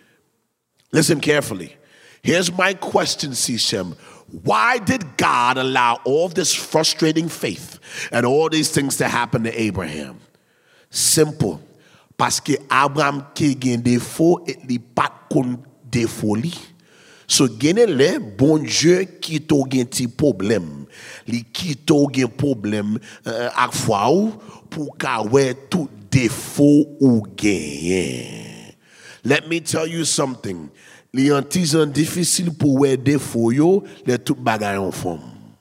Listen carefully. Here's my question, Sishem. Why did God allow all this frustrating faith and all these things to happen to Abraham? Simple. Parce que Abraham qui gen défaut et li pas kon défaut li. So gene le bon Dieu qui to gen ti problème. Li qui to gen problème euh, ak fwa ou pour ka wè tout défaut ou gen. Let me tell you something. Les antisans difficiles pour aider for you, les tout bagaille en forme.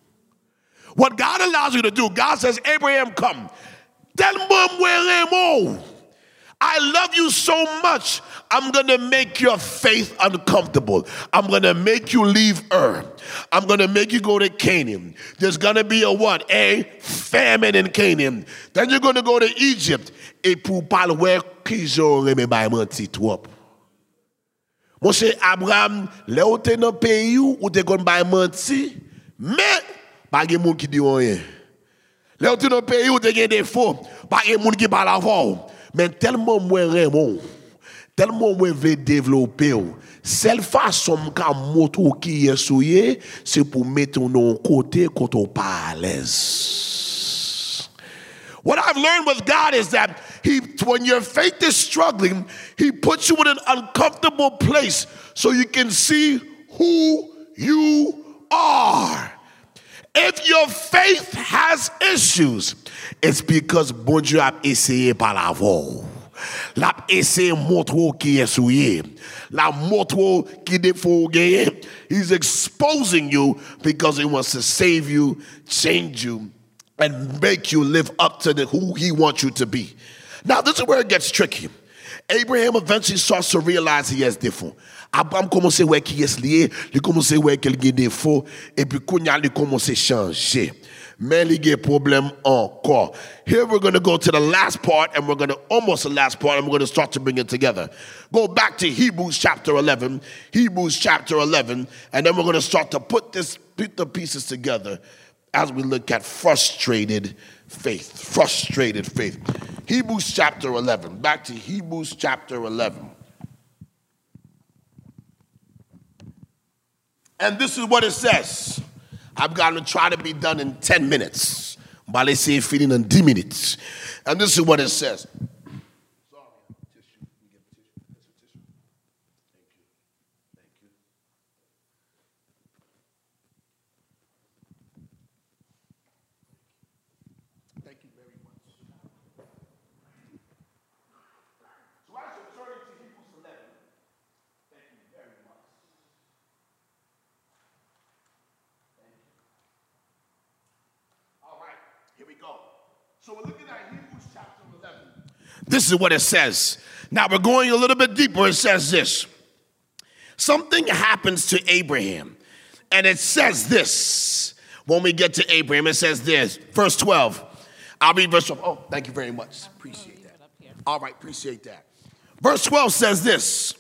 What God allows you to do, God says, Abraham, come. Tell mom where I'm. I love you so much, I'm going to make your faith uncomfortable. I'm going to make you leave Ur. I'm going to make you go to Canaan. There's going to be a what? A famine in Canaan. Then you're going to go to Egypt. Et pour parler where qu'ils me by menti trop. Mon cher Abraham, là où t'es dans le pays où t'es qu'on va mentir, mais pas de monde qui dit rien. Là où t'es dans le pays où t'es des défauts, pas de monde qui parle avant. Mais tellement moins Raymond, tellement moins veut développer. Seule façon qu'a moto qui est souillé, c'est pour mettre nos côté quand on pas à l'aise. What I've learned with God is that He, when your faith is struggling, He puts you in an uncomfortable place so you can see who you are. If your faith has issues, it's because bon Dieu a essayé par la voix. L'a essayé montrer qui est souillé. La montrer qui défaut gagner. He's exposing you because He wants to save you, change you, and make you live up to the, who He wants you to be. Now, this is where it gets tricky. Abraham eventually starts to realize he has défaut. Abraham commence à voir qui est lié, il commence à voir qu'il a défaut, et puis quand il commence à changer. Mais il y a problème encore. Here we're going to go to the last part, and we're going to, almost the last part, and we're going to start to bring it together. Go back to Hebrews chapter eleven, Hebrews chapter eleven, and then we're going to start to put this, put the pieces together as we look at frustrated faith. Frustrated faith. Hebrews chapter eleven. Back to Hebrews chapter eleven. And this is what it says. I'm going to try to be done in ten minutes. But they say feeding in ten minutes. And this is what it says. So we're looking at Hebrews chapter eleven. This is what it says. Now we're going a little bit deeper. It says this. Something happens to Abraham. And it says this. When we get to Abraham, it says this. Verse twelve. I'll read verse twelve. Oh, thank you very much. Appreciate that. All right, appreciate that. Verse twelve says this.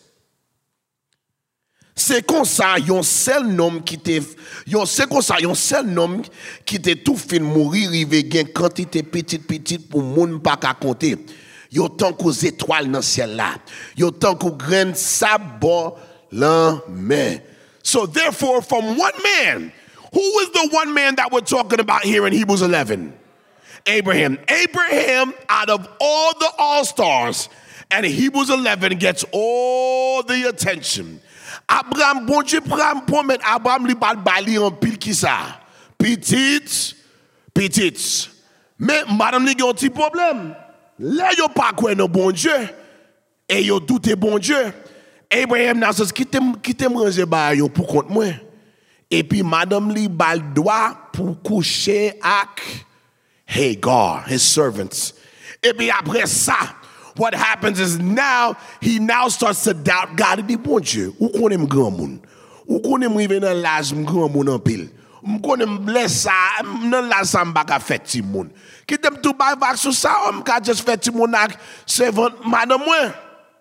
C'est comme ça, yon seul nom qui te, yon c'est comme ça, yon seul nom qui te tout fin mourir, rive gen quantité petite petite pour moun pas ka compter. Yo tant qu'aux étoiles dans ciel là. Yo tant qu'aux graines sable bon la mer. So therefore, from one man, who is the one man that we're talking about here in Hebrews eleven? Abraham. Abraham, out of all the all-stars, and Hebrews eleven gets all the attention. Abraham, bon Dieu, promet Abraham li bal bali en pile qui ça? Petite, petite. Mais madame li gen un petit problème. Là yo pas quoi non bon Dieu. Et yo doute bon Dieu. Abraham now says, quitte quitte manger ba yo pour compte moi. Et puis madame li bal droit pour coucher avec Hagar, his servants. Et puis après ça, what happens is now, he now starts to doubt God. Il dit, bon Dieu, où qu'on aime grand monde? Où qu'on aime rive dans l'âge grand monde en pile? Où qu'on aime blesse ça, dans l'âge ça m'ba ka fait ti monde. Qui t'aime tout ba vac sur ça, on ka just fait ti monde ak servant madame moi.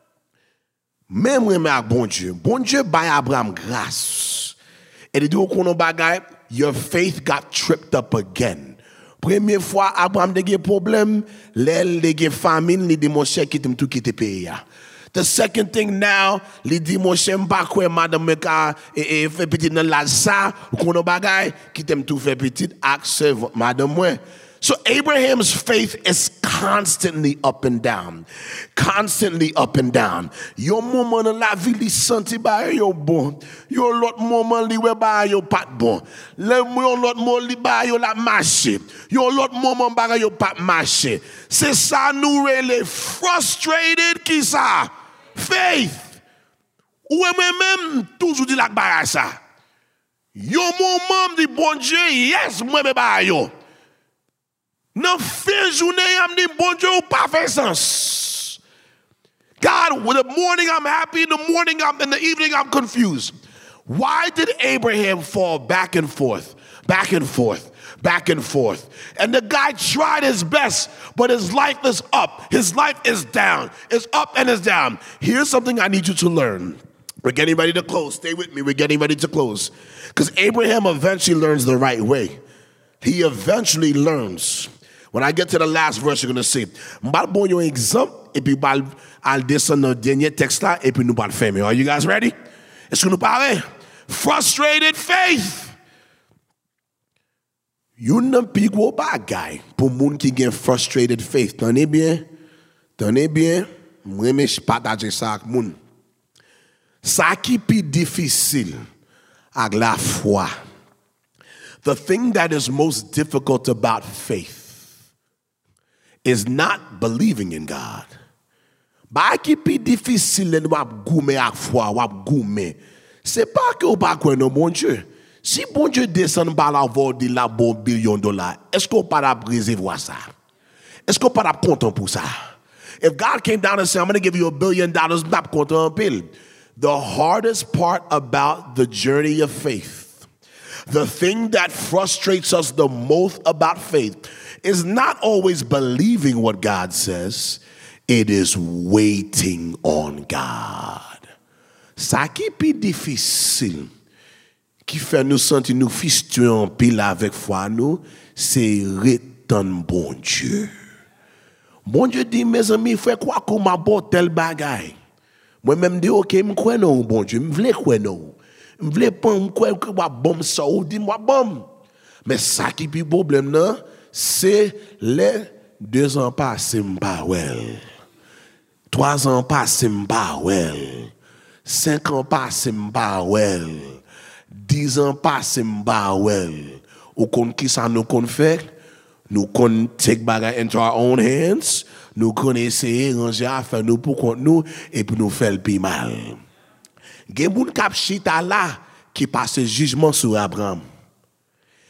Même moi avec bon Dieu. Bon Dieu bay Abraham grâce. Et il dit, où qu'on bagay, your faith got tripped up again. Première fois, Abraham a des problèmes, l'elle a des famine, il dit mon cher qui t'aime tout qui te paye. The second thing now, il dit mon cher pas quoi madame me ka et fait petit dans la ça, ou qu'on bagay qui t'aime tout fait petit acte madame moi. So Abraham's faith is constantly up and down. Constantly up and down. Yo moment dans la vie li senti ba yo bon. Yo l'autre moment li we ba yo pas bon. Le yo l'autre moment li ba yo la marché. Yo l'autre moment ba yo pas marché. C'est ça nous relè frustrated qui ça? Faith. Ou même toujours dit la ba ça. Yo moment di bon Dieu, yes, moi me ba yo. Non fin journée, I'm the bon Dieu ou pas fait sens. God, with the morning I'm happy, in the morning I'm, in the evening I'm confused. Why did Abraham fall back and forth, back and forth, back and forth? And the guy tried his best, but his life is up. His life is down. It's up and it's down. Here's something I need you to learn. We're getting ready to close. Stay with me. We're getting ready to close. Because Abraham eventually learns the right way. He eventually learns. When I get to the last verse, you're going to see. M'bal bon yon exemple, et puis m'bal al descend dans dernier texte là, et puis nous bal fermer. Are you guys ready? Est-ce que nous parlez? Frustrated faith. Yon nan pi gros bagay pour moun qui gen frustrated faith. Tenez bien, tenez bien, m'reme partager ça ak moun. Ça qui pi difficile ak la foi. The thing that is most difficult about faith is not believing in God. Ba ki pi difficile wap goume ak foi, wap goume. C'est pas que ou pas quoi non bon Dieu. Si bon Dieu descend par la voie de la bon billion de dollars, est-ce qu'on pas la recevoir ça? Est-ce qu'on pas la content pour ça? If God came down and said, I'm going to give you a billion dollars, not content en pile. The hardest part about the journey of faith, the thing that frustrates us the most about faith, is not always believing what God says. It is waiting on God. Ça qui pi difficile, qui fait nous sentir nous fistueux en pile avec foi nous, c'est retenir bon Dieu. Bon Dieu dit, mes amis, fais quoi qu'on m'a bon tel bagay. Moi-même dis, ok, m'kwe non bon Dieu, m'vle kwe non. M'vle pas m'kwe kwa bon ça ou dit moi bon. Mais ça qui pi problème non, c'est les deux ans passés m'pas well. Trois ans passés m'pas well. Cinq ans passés m'pas well. Dix ans passés m'pas well. Ou kon qui ça nous kon fait? Nous kon take bagay into our own hands. Nous kon essayer ranger affaire nous pour compte nous et puis nous faire le pi mal. Gen moun k'ap chita là qui passe jugement sur Abraham.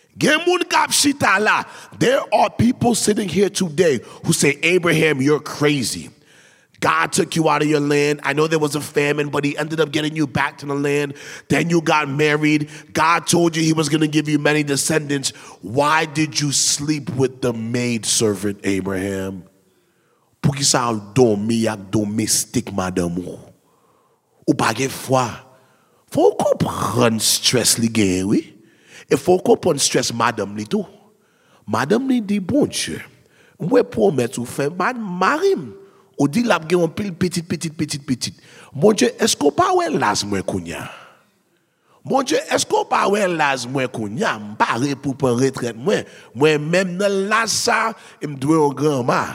There are people sitting here today who say, Abraham, you're crazy. God took you out of your land. I know there was a famine, but he ended up getting you back to the land. Then you got married. God told you he was going to give you many descendants. Why did you sleep with the maidservant, Abraham? Pour qui ça dormi avec domestique madame ou pas de foi. Faut comprendre stress li gen, oui. Et faut comprendre stress madame li tout. Madame li dit bon Dieu. Moi promettre ou faire marim. Ou dit la gen on pile petite petite petite petite. Mon Dieu, est-ce qu'on pas ouais las moi kounya? Mon Dieu, est-ce qu'on pas ouais las moi kounya? M'pare pour prendre retraite moi. Moi même dans las ça, me doit un grand-mère.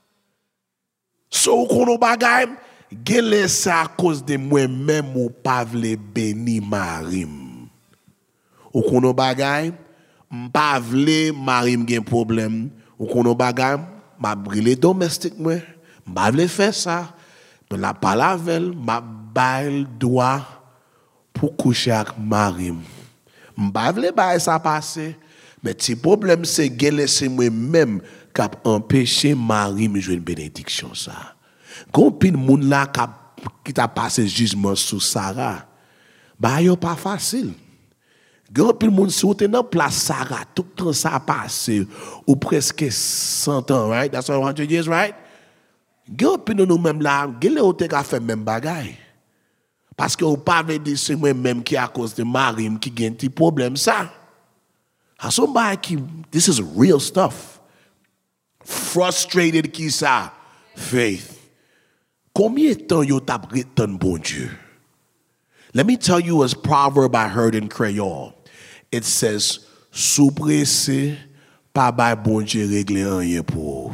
So kono bagay, gele sa à cause de moi-même ou pas vle béni marim. Ou kono bagay, m'pa vle marim gen problème. Ou kono bagay, m'a brûlé domestique moi. M'pa vle faire ça. Mais la palavel m'a bail droit pour coucher avec marim. M'pa vle bail ça passer. Mais ti problème c'est gele c'est moi-même qui a empêché Marie de jouer une bénédiction ça. Quand pin moun là qui t'a passé jugement sur Sarah, bah yo pas facile. Quand pin moun soute dans place Sarah, tout le temps ça passé ou presque cent ans, right? That's one hundred years, right? Quand pin nous même là, gele ou te ka fait même bagay. Parce que ou pas veut dire c'est moi même qui à cause de Marie qui gagne petit problème ça. Somebody qui this is real stuff. Frustrated qui ça? Faith. Combien de temps you tap return bon Dieu? Let me tell you a proverb I heard in Creole. It says, sous pressé, pas bay bon Dieu régler rien pour.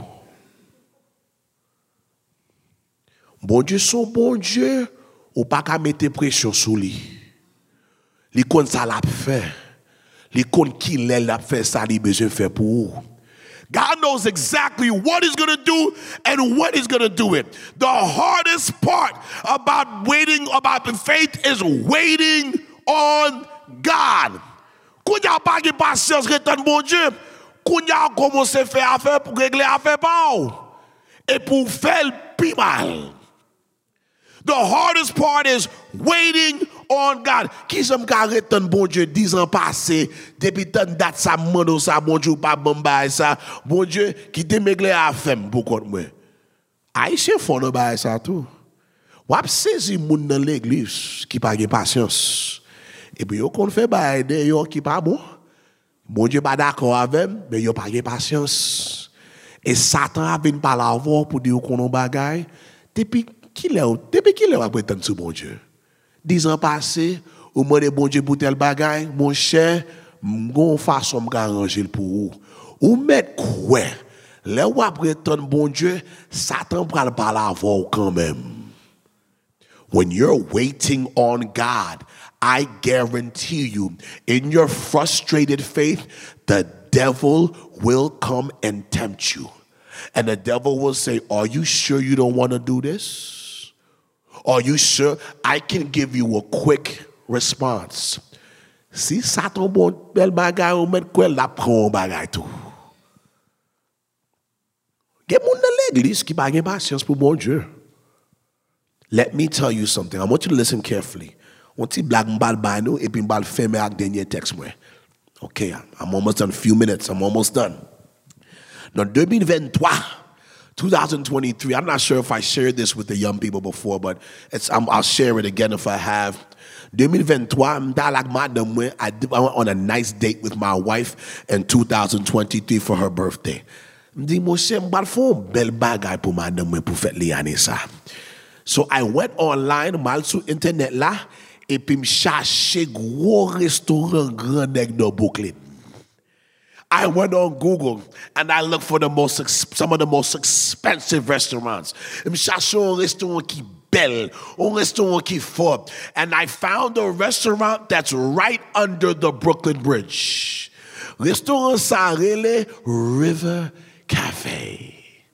Bon Dieu son bon Dieu, ou pas qu'à mettre pression sur lui. Li kon ça l'a fait. Li kon qui l'a fait ça li besoin faire pour. God knows exactly what he's going to do and when he's going to do it. The hardest part about waiting, about the faith is waiting on God. Quand y a pas de patience, retenez mon Dieu. Quand y a commencé à faire affaire pour régler affaire pas et pour faire plus mal. The hardest part is waiting on God. Qui j'aime carré ton bon Dieu dix ans passés depuis tant date ça mando ça bon Dieu pas bamba ça bon Dieu qui te méglé à femme pour contre moi. Haïtien font le bail ça tout. Ou ap saisi moun dans l'église qui pas de patience. Et puis yo kon fait bail de yo qui pas bon. Bon Dieu pas d'accord avec mais yo pas de patience. Et Satan a vinn par la voix pour dire qu'on bagay depuis qui l'a depuis qui l'a prétendre sur bon Dieu. Dix ans passés, au moins de bon Dieu pour tel bagay, mon cher, m'gon façon m'arranger pour vous. Ou mettre quoi? Là où après ton bon Dieu, Satan pral par la voix quand même. When you're waiting on God, I guarantee you, in your frustrated faith, the devil will come and tempt you. And the devil will say, are you sure you don't want to do this? Are you sure? I can give you a quick response. Si Satan bon bel bagay ou met quoi la prend bagay tout. Gen moun dans l'église qui pa gen patience pour bon Dieu. Let me tell you something. I want you to listen carefully. On ti blague m'bal bay nou et puis m'bal fermer ak dernier texte moi. Okay, I'm almost done. A few minutes. I'm almost done. Dans deux mille vingt-trois, twenty twenty-three, I'm not sure if I shared this with the young people before, but it's, I'm, I'll share it again if I have. twenty twenty-three, I'm like madam, I went on a nice date with my wife in two thousand twenty-three for her birthday. M'di mon cher, m'bal fon bel bagay pour madam pour fête li année ça. So I went online, mal sur internet là, et puis m'chercher gros restaurant grand nèg dans Brooklyn. I went on Google and I looked for the most some of the most expensive restaurants. I'm cherchais un restaurant qui belle, un restaurant qui fort, and I found a restaurant that's right under the Brooklyn Bridge. Restaurant ça relé River Cafe.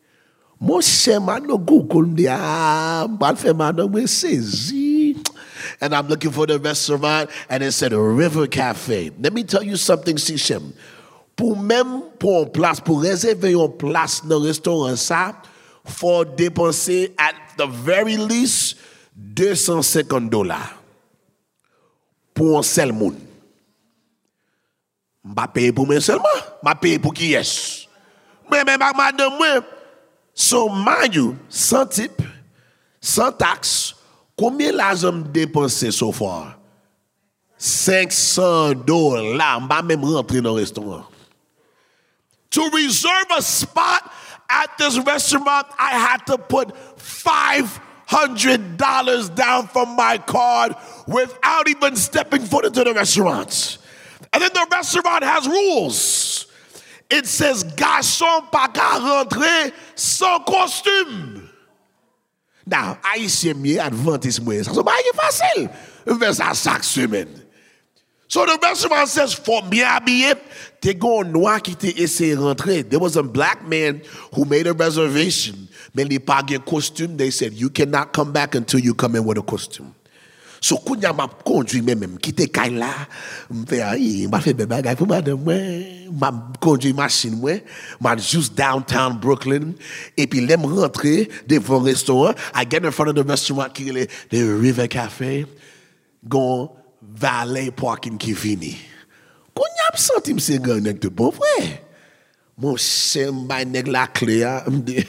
Mon cher man no Google me ah, mal fait madame me saisi. And I'm looking for the restaurant, and it said River Cafe. Let me tell you something, Sichem. Pour même pour une place, pour réserver une place dans le restaurant, ça, faut dépenser at the very least deux cent cinquante dollars pour un seul monde. Je ne vais pas payer pour moi seulement, je vais payer pour qui est. Mais même madame, moi, so mind you, sans type, sans taxe, combien l'argent dépensé so far? cinq cents dollars, je ne vais même rentrer dans le restaurant. To reserve a spot at this restaurant, I had to put five hundred dollars down from my card without even stepping foot into the restaurant. And then the restaurant has rules. It says, garçon pas qu'à rentrer sans costume. Now, Haïtien mieux adventiste moi. Ça c'est pas facile. Faire ça chaque semaine. So the restaurant says, for bien habillé, t'es gon noir qui t'es essayé rentrer. There was a black man who made a reservation. Mais il pas gen costume. They said, you cannot come back until you come in with a costume. So kounya m'a conduit même quitter kay là, m'fait ay, m'a fait bagay pour madame moi, m'a conduit machine moi, m'a juste downtown Brooklyn et puis l'aime rentrer devant le restaurant. I get in front of the restaurant qui est the River Cafe. Gon valet parking qui fini. Kounya senti m'se gang nèg tout bon frère. Mon cher m'bay nèg la clé a, m'di.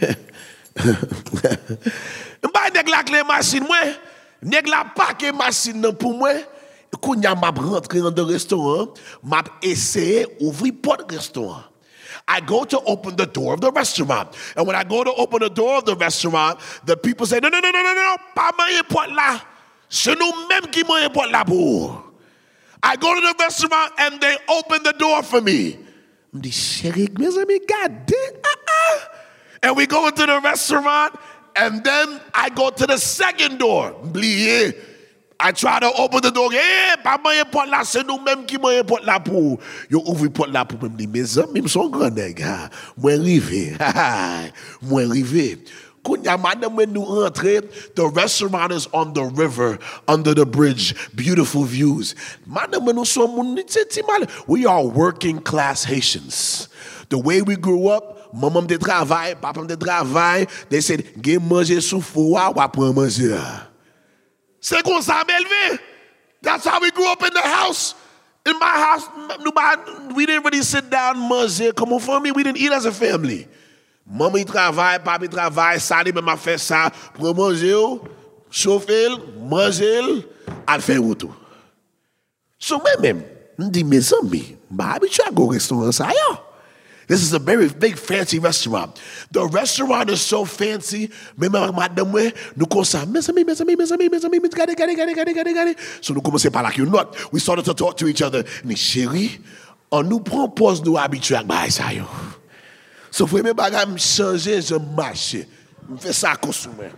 M'bay nèg la clé machine moi. Nèg la paquet machine pour moi. Kounya m'a rentré dans le restaurant, m'a essayé ouvrir porte restaurant. I go to open the door of the restaurant. And when I go to open the door of the restaurant, the people say, no, no, no, no, no, no, pas manger porte là. C'est nous-mêmes qui manger porte là pour. I go to the restaurant and they open the door for me. Me dit, chérie, mes amis, God damn, uh-uh. And we go into the restaurant. And then I go to the second door. I try to open the door. Eh, pas moyen porte là, c'est nous-mêmes qui moyen porte là pour. Yo ouvre porte là pour me dire, mes amis sont grands nèg. Moi rivé. Moi rivé. Kounya madame when nous rentrer, the restaurant is on the river, under the bridge, beautiful views. Madame nous sommes we are working class Haitians. The way we grew up, maman de travail, papa de travail, they said, "Gen manger sous foie, ou après manger." C'est comme ça m'élevé. That's how we grew up in the house. In my house, we didn't really sit down and manger. Come on, family, we didn't eat as a family. Maman travaille, papa travaille, ça lui m'a fait ça pour manger, chauffer, manger, à faire tout. So moi-même, je dis mes amis, bah habitué à go restaurant ça yo. This is a very big, fancy restaurant. The restaurant is so fancy. Madame, nous commençons, mes amis, mes amis, mes amis, mes amis, gade, gade, gade, gade, gade, gade. So nous commençons par là, you know, we started to talk to each other. Mais chérie, on nous propose nous habituer à ça yo. So faut mes bagages me changer, je marche. Je fais ça à consommer.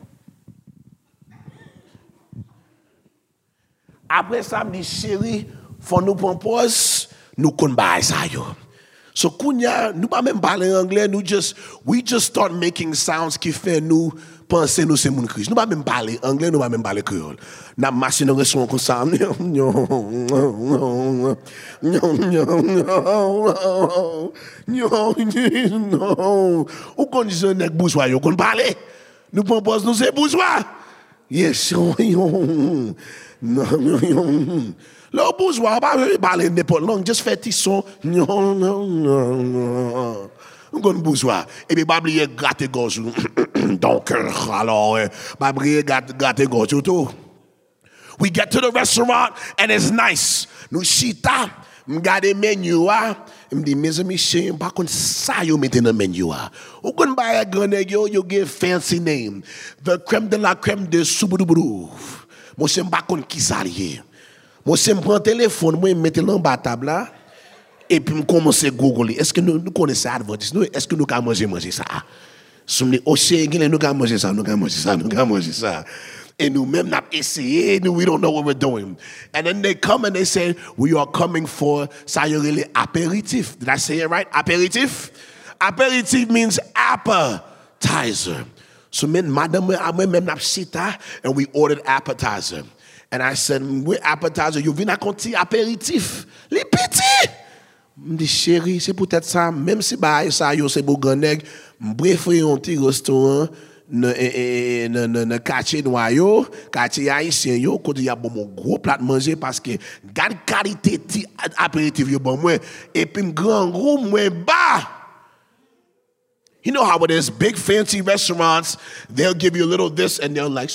Après ça, me dit chérie, faut nous propose nous kon bail ça yo. So kounya, nous pas même parler anglais, nous just we just start making sounds qui fait nous penser nous c'est moun Christ. Nous pas même parler anglais, nous pas même parler créole. N'a machine de son comme ça. Ou qu'on dit un nèg bourgeois, yo qu'on parler. Nous propose nous c'est bourgeois. Yes. Le bourgeois, pas parler n'importe langue, juste faire petit son. Non, non, non, non. Un bourgeois. Et puis, pas oublier gratter gorge. Donc, alors, pas oublier gratter gorge tout. We get to the restaurant and it's nice. Nous chita, m'gade menu a, me dit mes amis, chez pas contre ça yo mette dans menu a. Ou kon ba grand yo, you give fancy name. The crème de la crème de souboudou. Moi c'est pas contre qui ça lié. Moi, je prends le téléphone, moi, je mets le en bas table là, et puis je commence à googler. Est-ce que nous, nous connaissons Adventiste? Est-ce que nous pouvons manger, manger ça? Si nous oh, nous pouvons manger ça, nous pouvons manger ça, nous pouvons manger ça. Et nous-mêmes, nous avons essayé, we don't know what we're doing. And then they come and they say, we are coming for, ça y est really apéritif. Did I say it right? Apéritif? Apéritif means appetizer. So, madame, I même and we ordered appetizer. And I said, "We appetizer, you viens à compter apéritif. Les petits." Je dis, chérie, c'est peut-être ça, même si bah ça yo c'est beau grand nèg, m'bréfé un petit restaurant dans quartier noyo, quartier haïtien yo, côté y a bon gros plat manger parce que garde qualité ti apéritif yo bon moi et puis grand gros moi bas. You know how it is, big fancy restaurants, they'll give you a little this and they're like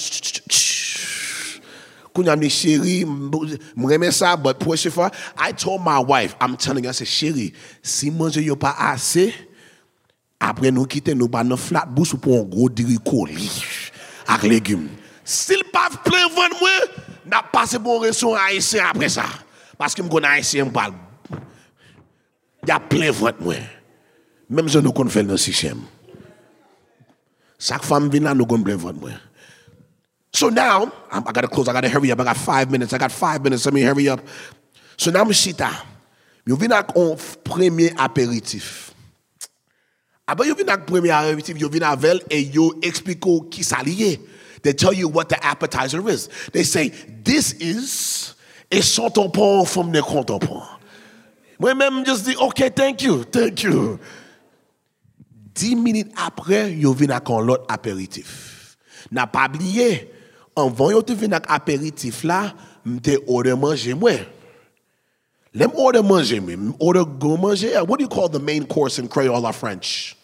chérie, ça, but prochaine fois, I told my wife, I'm telling her, I said, chérie, si manger yo pas assez, après nous quitter, nous pas nos flat bouche pour un gros diricot avec légumes. S'il pas plein ventre moi, n'a passé pour un restaurant haïtien après ça. Parce que me connais haïtien parle. Il y a plein ventre moi. Même si nous connaissons faire dans le système. Chaque femme vient là, nous connaissons plein ventre moi. So now, I gotta close, I gotta hurry up. I got five minutes. I got five minutes. Let me hurry up. So now, Mishita, you viens avec un premier apéritif. Après, you viens avec un premier apéritif, you viens avec et you explique qui ça lié. They tell you what the appetizer is. They say, this is a son-tampon from the contampon. Moi-même, just dis, okay, thank you, thank you. Dix minutes après, you viens avec un autre apéritif. N'a pas oublié. Avant yo te vin ak apéritif là, m'te order manger moi. Let me order manger me, order go manger. What do you call the main course in Creole or French?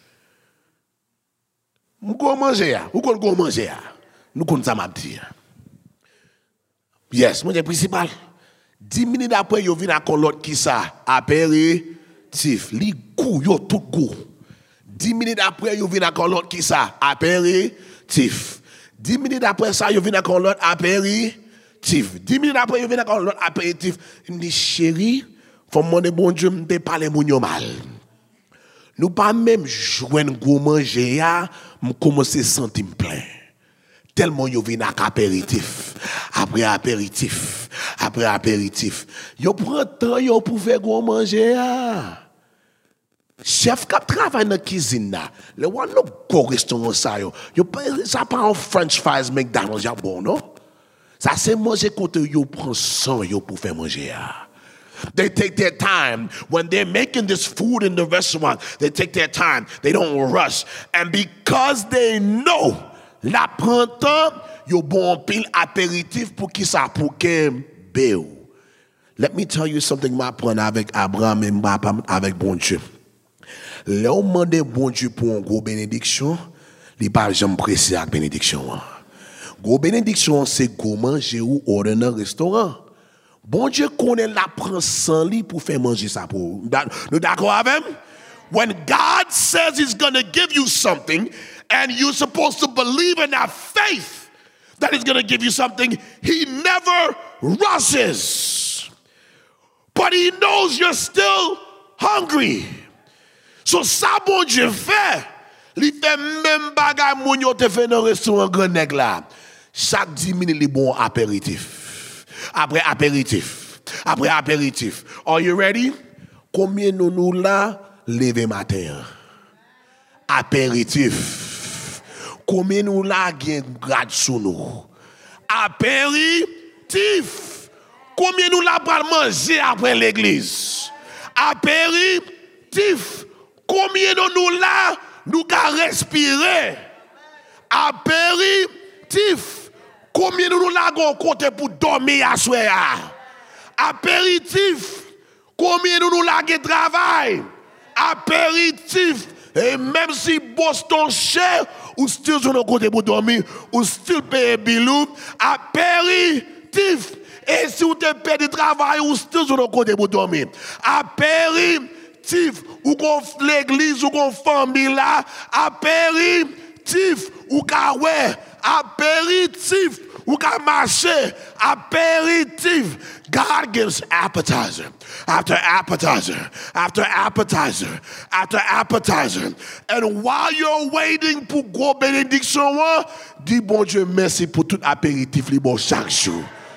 Go manger. Ou kon go manger? Nous kon ça m'a dit. Yes, manger principal. Dix minutes après yo vin ak l'autre qui ça, apéritif. Li goût yo tout goût. Dix minutes après yo vin ak l'autre qui ça, apéritif. Dix minutes après ça, je viens avec l'autre apéritif. Dix minutes après, je viens avec l'autre apéritif. Il me dit, chérie, faut me bon Dieu, me te parler mon mal. Nous pas même joindre gros manger, me commencer à sentir plein. Tellement je viens avec apéritif. Après apéritif. Après apéritif. Je prends temps yo pour faire gros manger. Chef qui travaille dans la cuisine, le one no go restaurant ça yo. Yo ça pas un French fries McDonald's ya bon non. Ça c'est manger quand yo prend sang yo pour faire manger. They take their time when they're making this food in the restaurant. They take their time. They don't rush, and because they know la prend temps, yo bon pile apéritif pour qui ça pour qu'un béo. Let me tell you something m'a prendre avec Abraham et Mbapa avec bon Dieu. Là, on demande bon Dieu pour une grosse bénédiction, il n'y a pas jamais pressé avec bénédiction. Gros bénédiction, c'est gros manger ou ordonner dans un restaurant. Bon Dieu connaît la prend sans lit pour faire manger ça pour. Nous d'accord avec? When God says He's going to give you something, and you're supposed to believe in that faith that He's going to give you something, He never rushes. But He knows you're still hungry. So ça bon Dieu fait, il fait même bagay moun yo te fait dans restaurant grand nèg là. Chaque dix minutes li bon apéritif. Après apéritif. Après apéritif. Are you ready? Combien nous nous là lever matin? Apéritif. Combien nous là gen grade sous nous? Apéritif. Combien nous là pour manger après l'église? Apéritif. Combien de nous là, nous allons respirer? Apéritif. Combien de nous là, nous compter pour dormir à soir? Apéritif. Combien de nous là, nous travail? Apéritif. Et même si Boston cher, ou still sur le côté pour dormir, ou still payer bilou, apéritif. Et si vous te payez du travail, ou still sur le côté pour dormir. Apéritif. Ou qu'on l'église ou qu'on famille là, apéritif ou ka ouais, apéritif ou ka marcher, apéritif. God gives appetizer after appetizer after appetizer after appetizer. And while you're waiting pour gros bénédiction, dis bon Dieu merci pour tout apéritif li bon chaque jour.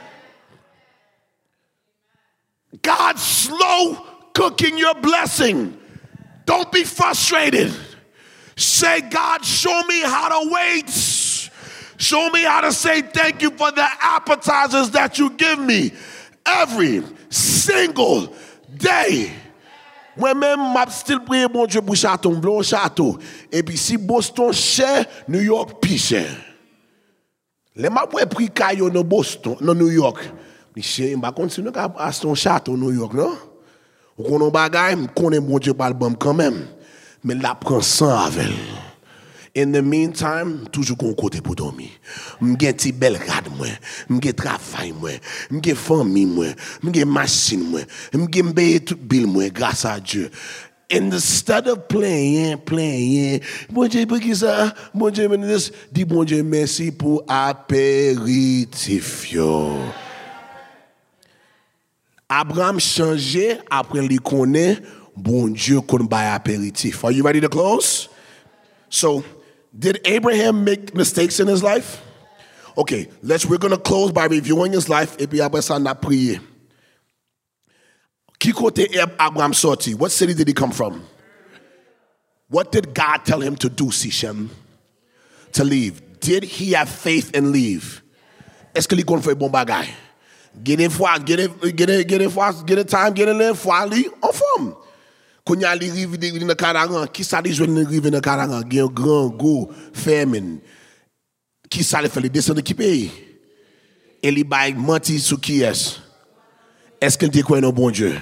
God slow cooking your blessing. Don't be frustrated. Say, God, show me how to wait. Show me how to say thank you for the appetizers that you give me every single day. Moi-même, je still prier bon Dieu pour château, blanc château. Et puis si Boston cher, New York plus cher. Les m'a pour prix caillou dans Boston, dans New York. Michel, m'a continuer à acheter un château New York, non? Ou qu'on bagay, connaît bon Dieu par le bon quand même. Mais la prend sans avec. In the meantime, toujours qu'on côté pour dormir. M'gen ti bel rad moi, m'gen travail moi, m'gen famille moi, m'gen machine moi, m'gen payer tout bill moi grâce à Dieu. Instead of playing, playing, bon Dieu pour qui ça? Bon Dieu merci, dis bon Dieu merci pour apéritif yo. Abraham changé après lui connaît bon Dieu qu'on bail apéritif. Are you ready to close? So, did Abraham make mistakes in his life? Okay, let's we're going to close by reviewing his life et puis après ça on a prié. Qui côté Abraham sorti? What city did he come from? What did God tell him to do, Sichem? To leave. Did he have faith and leave? Est-ce que il kon fè bon bagay? Get in foi, get in, get in, get in foi, get in time, get in foi li en forme. Quand il li rive dans Kararan, qui ça li joine rive dans Kararan, gen grand go famine. Qui ça le fait le descendre qui pays? Et li bay menti sou qui est? Est-ce qu'il était quoi un bon Dieu?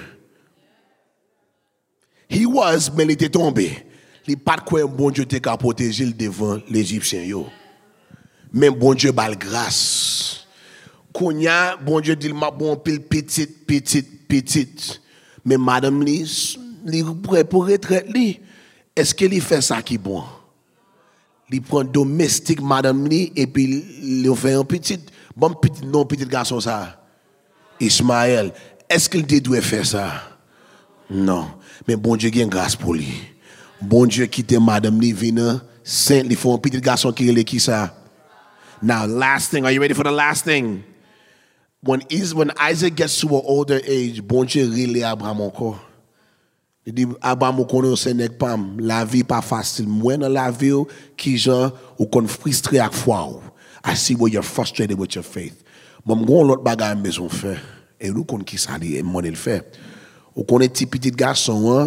He was, mais il était tombé. Il pas quoi un bon Dieu te ka protéger devant l'Égyptien yo. Même bon Dieu bal grâce. Kounya bon Dieu dit m'a bon pile petite petite petite. Mais madame li li prêt pour retraite li. Est-ce que il fait ça qui bon? Il prend domestique madame li et puis il fait un petit bon petit non petit garçon ça. Ismaël, est-ce qu'il doit faire ça? Non. Mais bon Dieu a grâce pour lui. Bon Dieu quitte madame li vina saint li faut un petit garçon qui est qui ça. Now last thing, are you ready for the last thing? When is when Isaac gets to an older age, bon Dieu relè Abraham encore. Il dit Abraham connaît c'est nèg pam, la vie pas facile. Moi dans la vie qui genre ou kon frustré ak foi. I see where you're frustrated with your faith. Bon gon l'autre bagay maison fait et nous kon qui ça li mon il fait. Ou connaît petit petit garçon hein.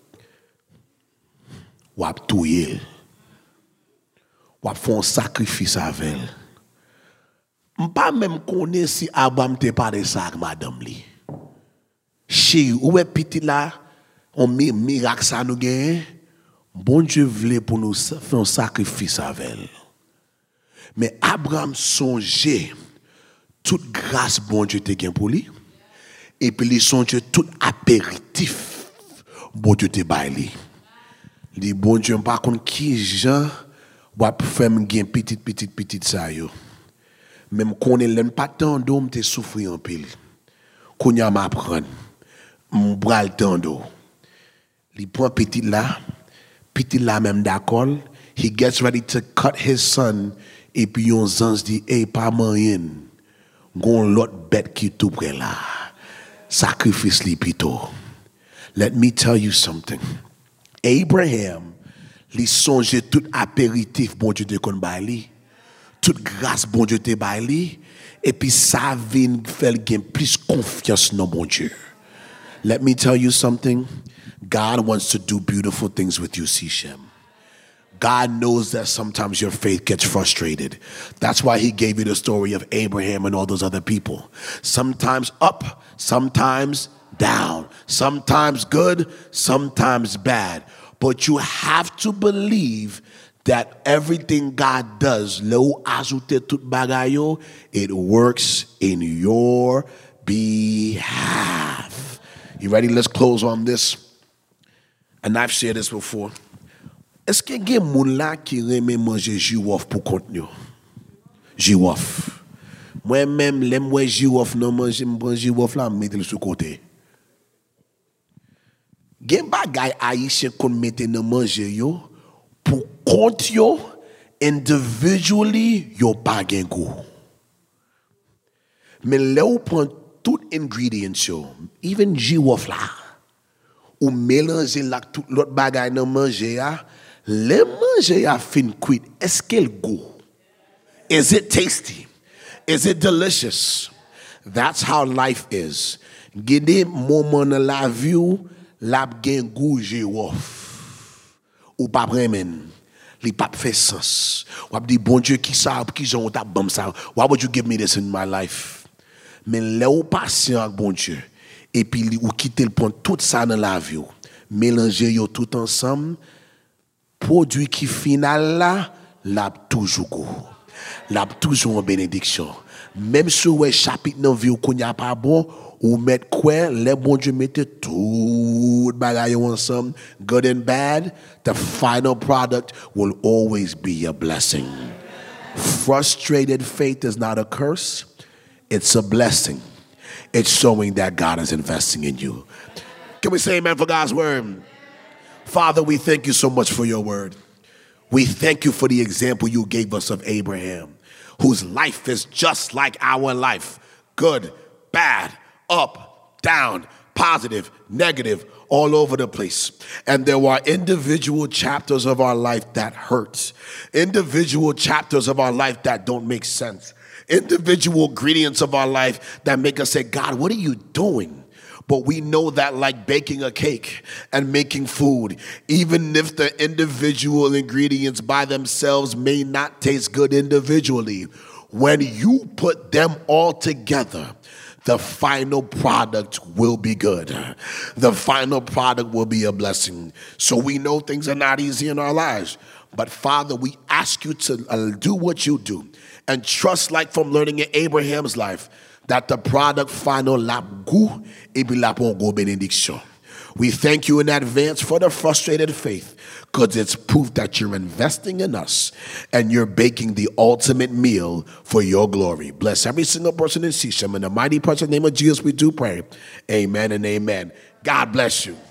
Ou ap touyer. Ou ap font sacrifice avec. M'pas même connaît si Abraham te parlé ça avec madame li. Chérie, ou est petit là, on met miracle ça nous gagne. Bon Dieu voulait pour nous faire un sacrifice avec. Mais Abraham songeait toute grâce bon Dieu te gagne pour lui. Et puis il songeait tout apéritif bon Dieu te bail lui. Il dit bon Dieu pas contre qui Jean va faire me gagne petite petite petite ça yo. Même qu'on est pas tant d'homme te souffrir en pile. Qu'on y a m'apprendre. M'bral tant d'eau. Il prend petit là, petit là même d'accord. He gets ready to cut his son. Et puis yon zans dit, hey, pas moyen. Gon l'autre bête qui tout près là. Sacrifice li pito. Let me tell you something. Abraham, li songe tout apéritif bon Dieu te kon bay li. Toute grâce bon Dieu te bay li. Et puis ça vient faire gain plus confiance dans bon Dieu. Let me tell you something. God wants to do beautiful things with you, Sichem. God knows that sometimes your faith gets frustrated. That's why he gave you the story of Abraham and all those other people. Sometimes up, sometimes down, sometimes good, sometimes bad. But you have to believe that everything God does, lo ajoute tout bagayo, it works in your behalf. You ready? Let's close on this. And I've shared this before. Est-ce que gen moun la qui reme manger jirof pour contenu? Jirof. Moi-même, l'aime moi jirof non manger m'prend jirof là mettre le sous côté. Gen bagay haïtien kon mette nan manger yo pour compte yo individually yo pa gen goût. Mais là ou prend tout ingredients yo, even jirof là, ou mélanger là tout l'autre bagay nan manger ya. Le manger a fin cuit, est-ce qu'elle go? Is it tasty? Is it delicious? That's how life is. Gede moment dans la vie la gen gouje wof. Ou pa premen. Li pa fait sens. Ou ap di bon Dieu qui ça qui j'on t'a bam ça. Why would you give me this in my life? Mais là ou patient avec bon Dieu et puis ou quitter le point tout ça dans la vie. Mélanger yo tout ensemble. Produit qui final là, l'a toujours goût. L'a toujours en bénédiction. Même si ouais chapitre dans vie ou qu'on y a pas bon, ou mettre quoi, les bon Dieu mettez tout bagaille ensemble, good and bad, the final product will always be a blessing. Frustrated faith is not a curse, it's a blessing. It's showing that God is investing in you. Can we say amen for God's word? Father, we thank you so much for your word. We thank you for the example you gave us of Abraham, whose life is just like our life. Good, bad, up, down, positive, negative, all over the place. And there are individual chapters of our life that hurt. Individual chapters of our life that don't make sense. Individual ingredients of our life that make us say, God, what are you doing? But we know that like baking a cake and making food, even if the individual ingredients by themselves may not taste good individually, when you put them all together, the final product will be good. The final product will be a blessing. So we know things are not easy in our lives. But Father, we ask you to uh, do what you do and trust, like from learning in Abraham's life, that the product final la goût et puis la pon go benediction. We thank you in advance for the frustrated faith, because it's proof that you're investing in us and you're baking the ultimate meal for your glory. Bless every single person in C S H A M. In the mighty precious name of Jesus, we do pray. Amen and amen. God bless you.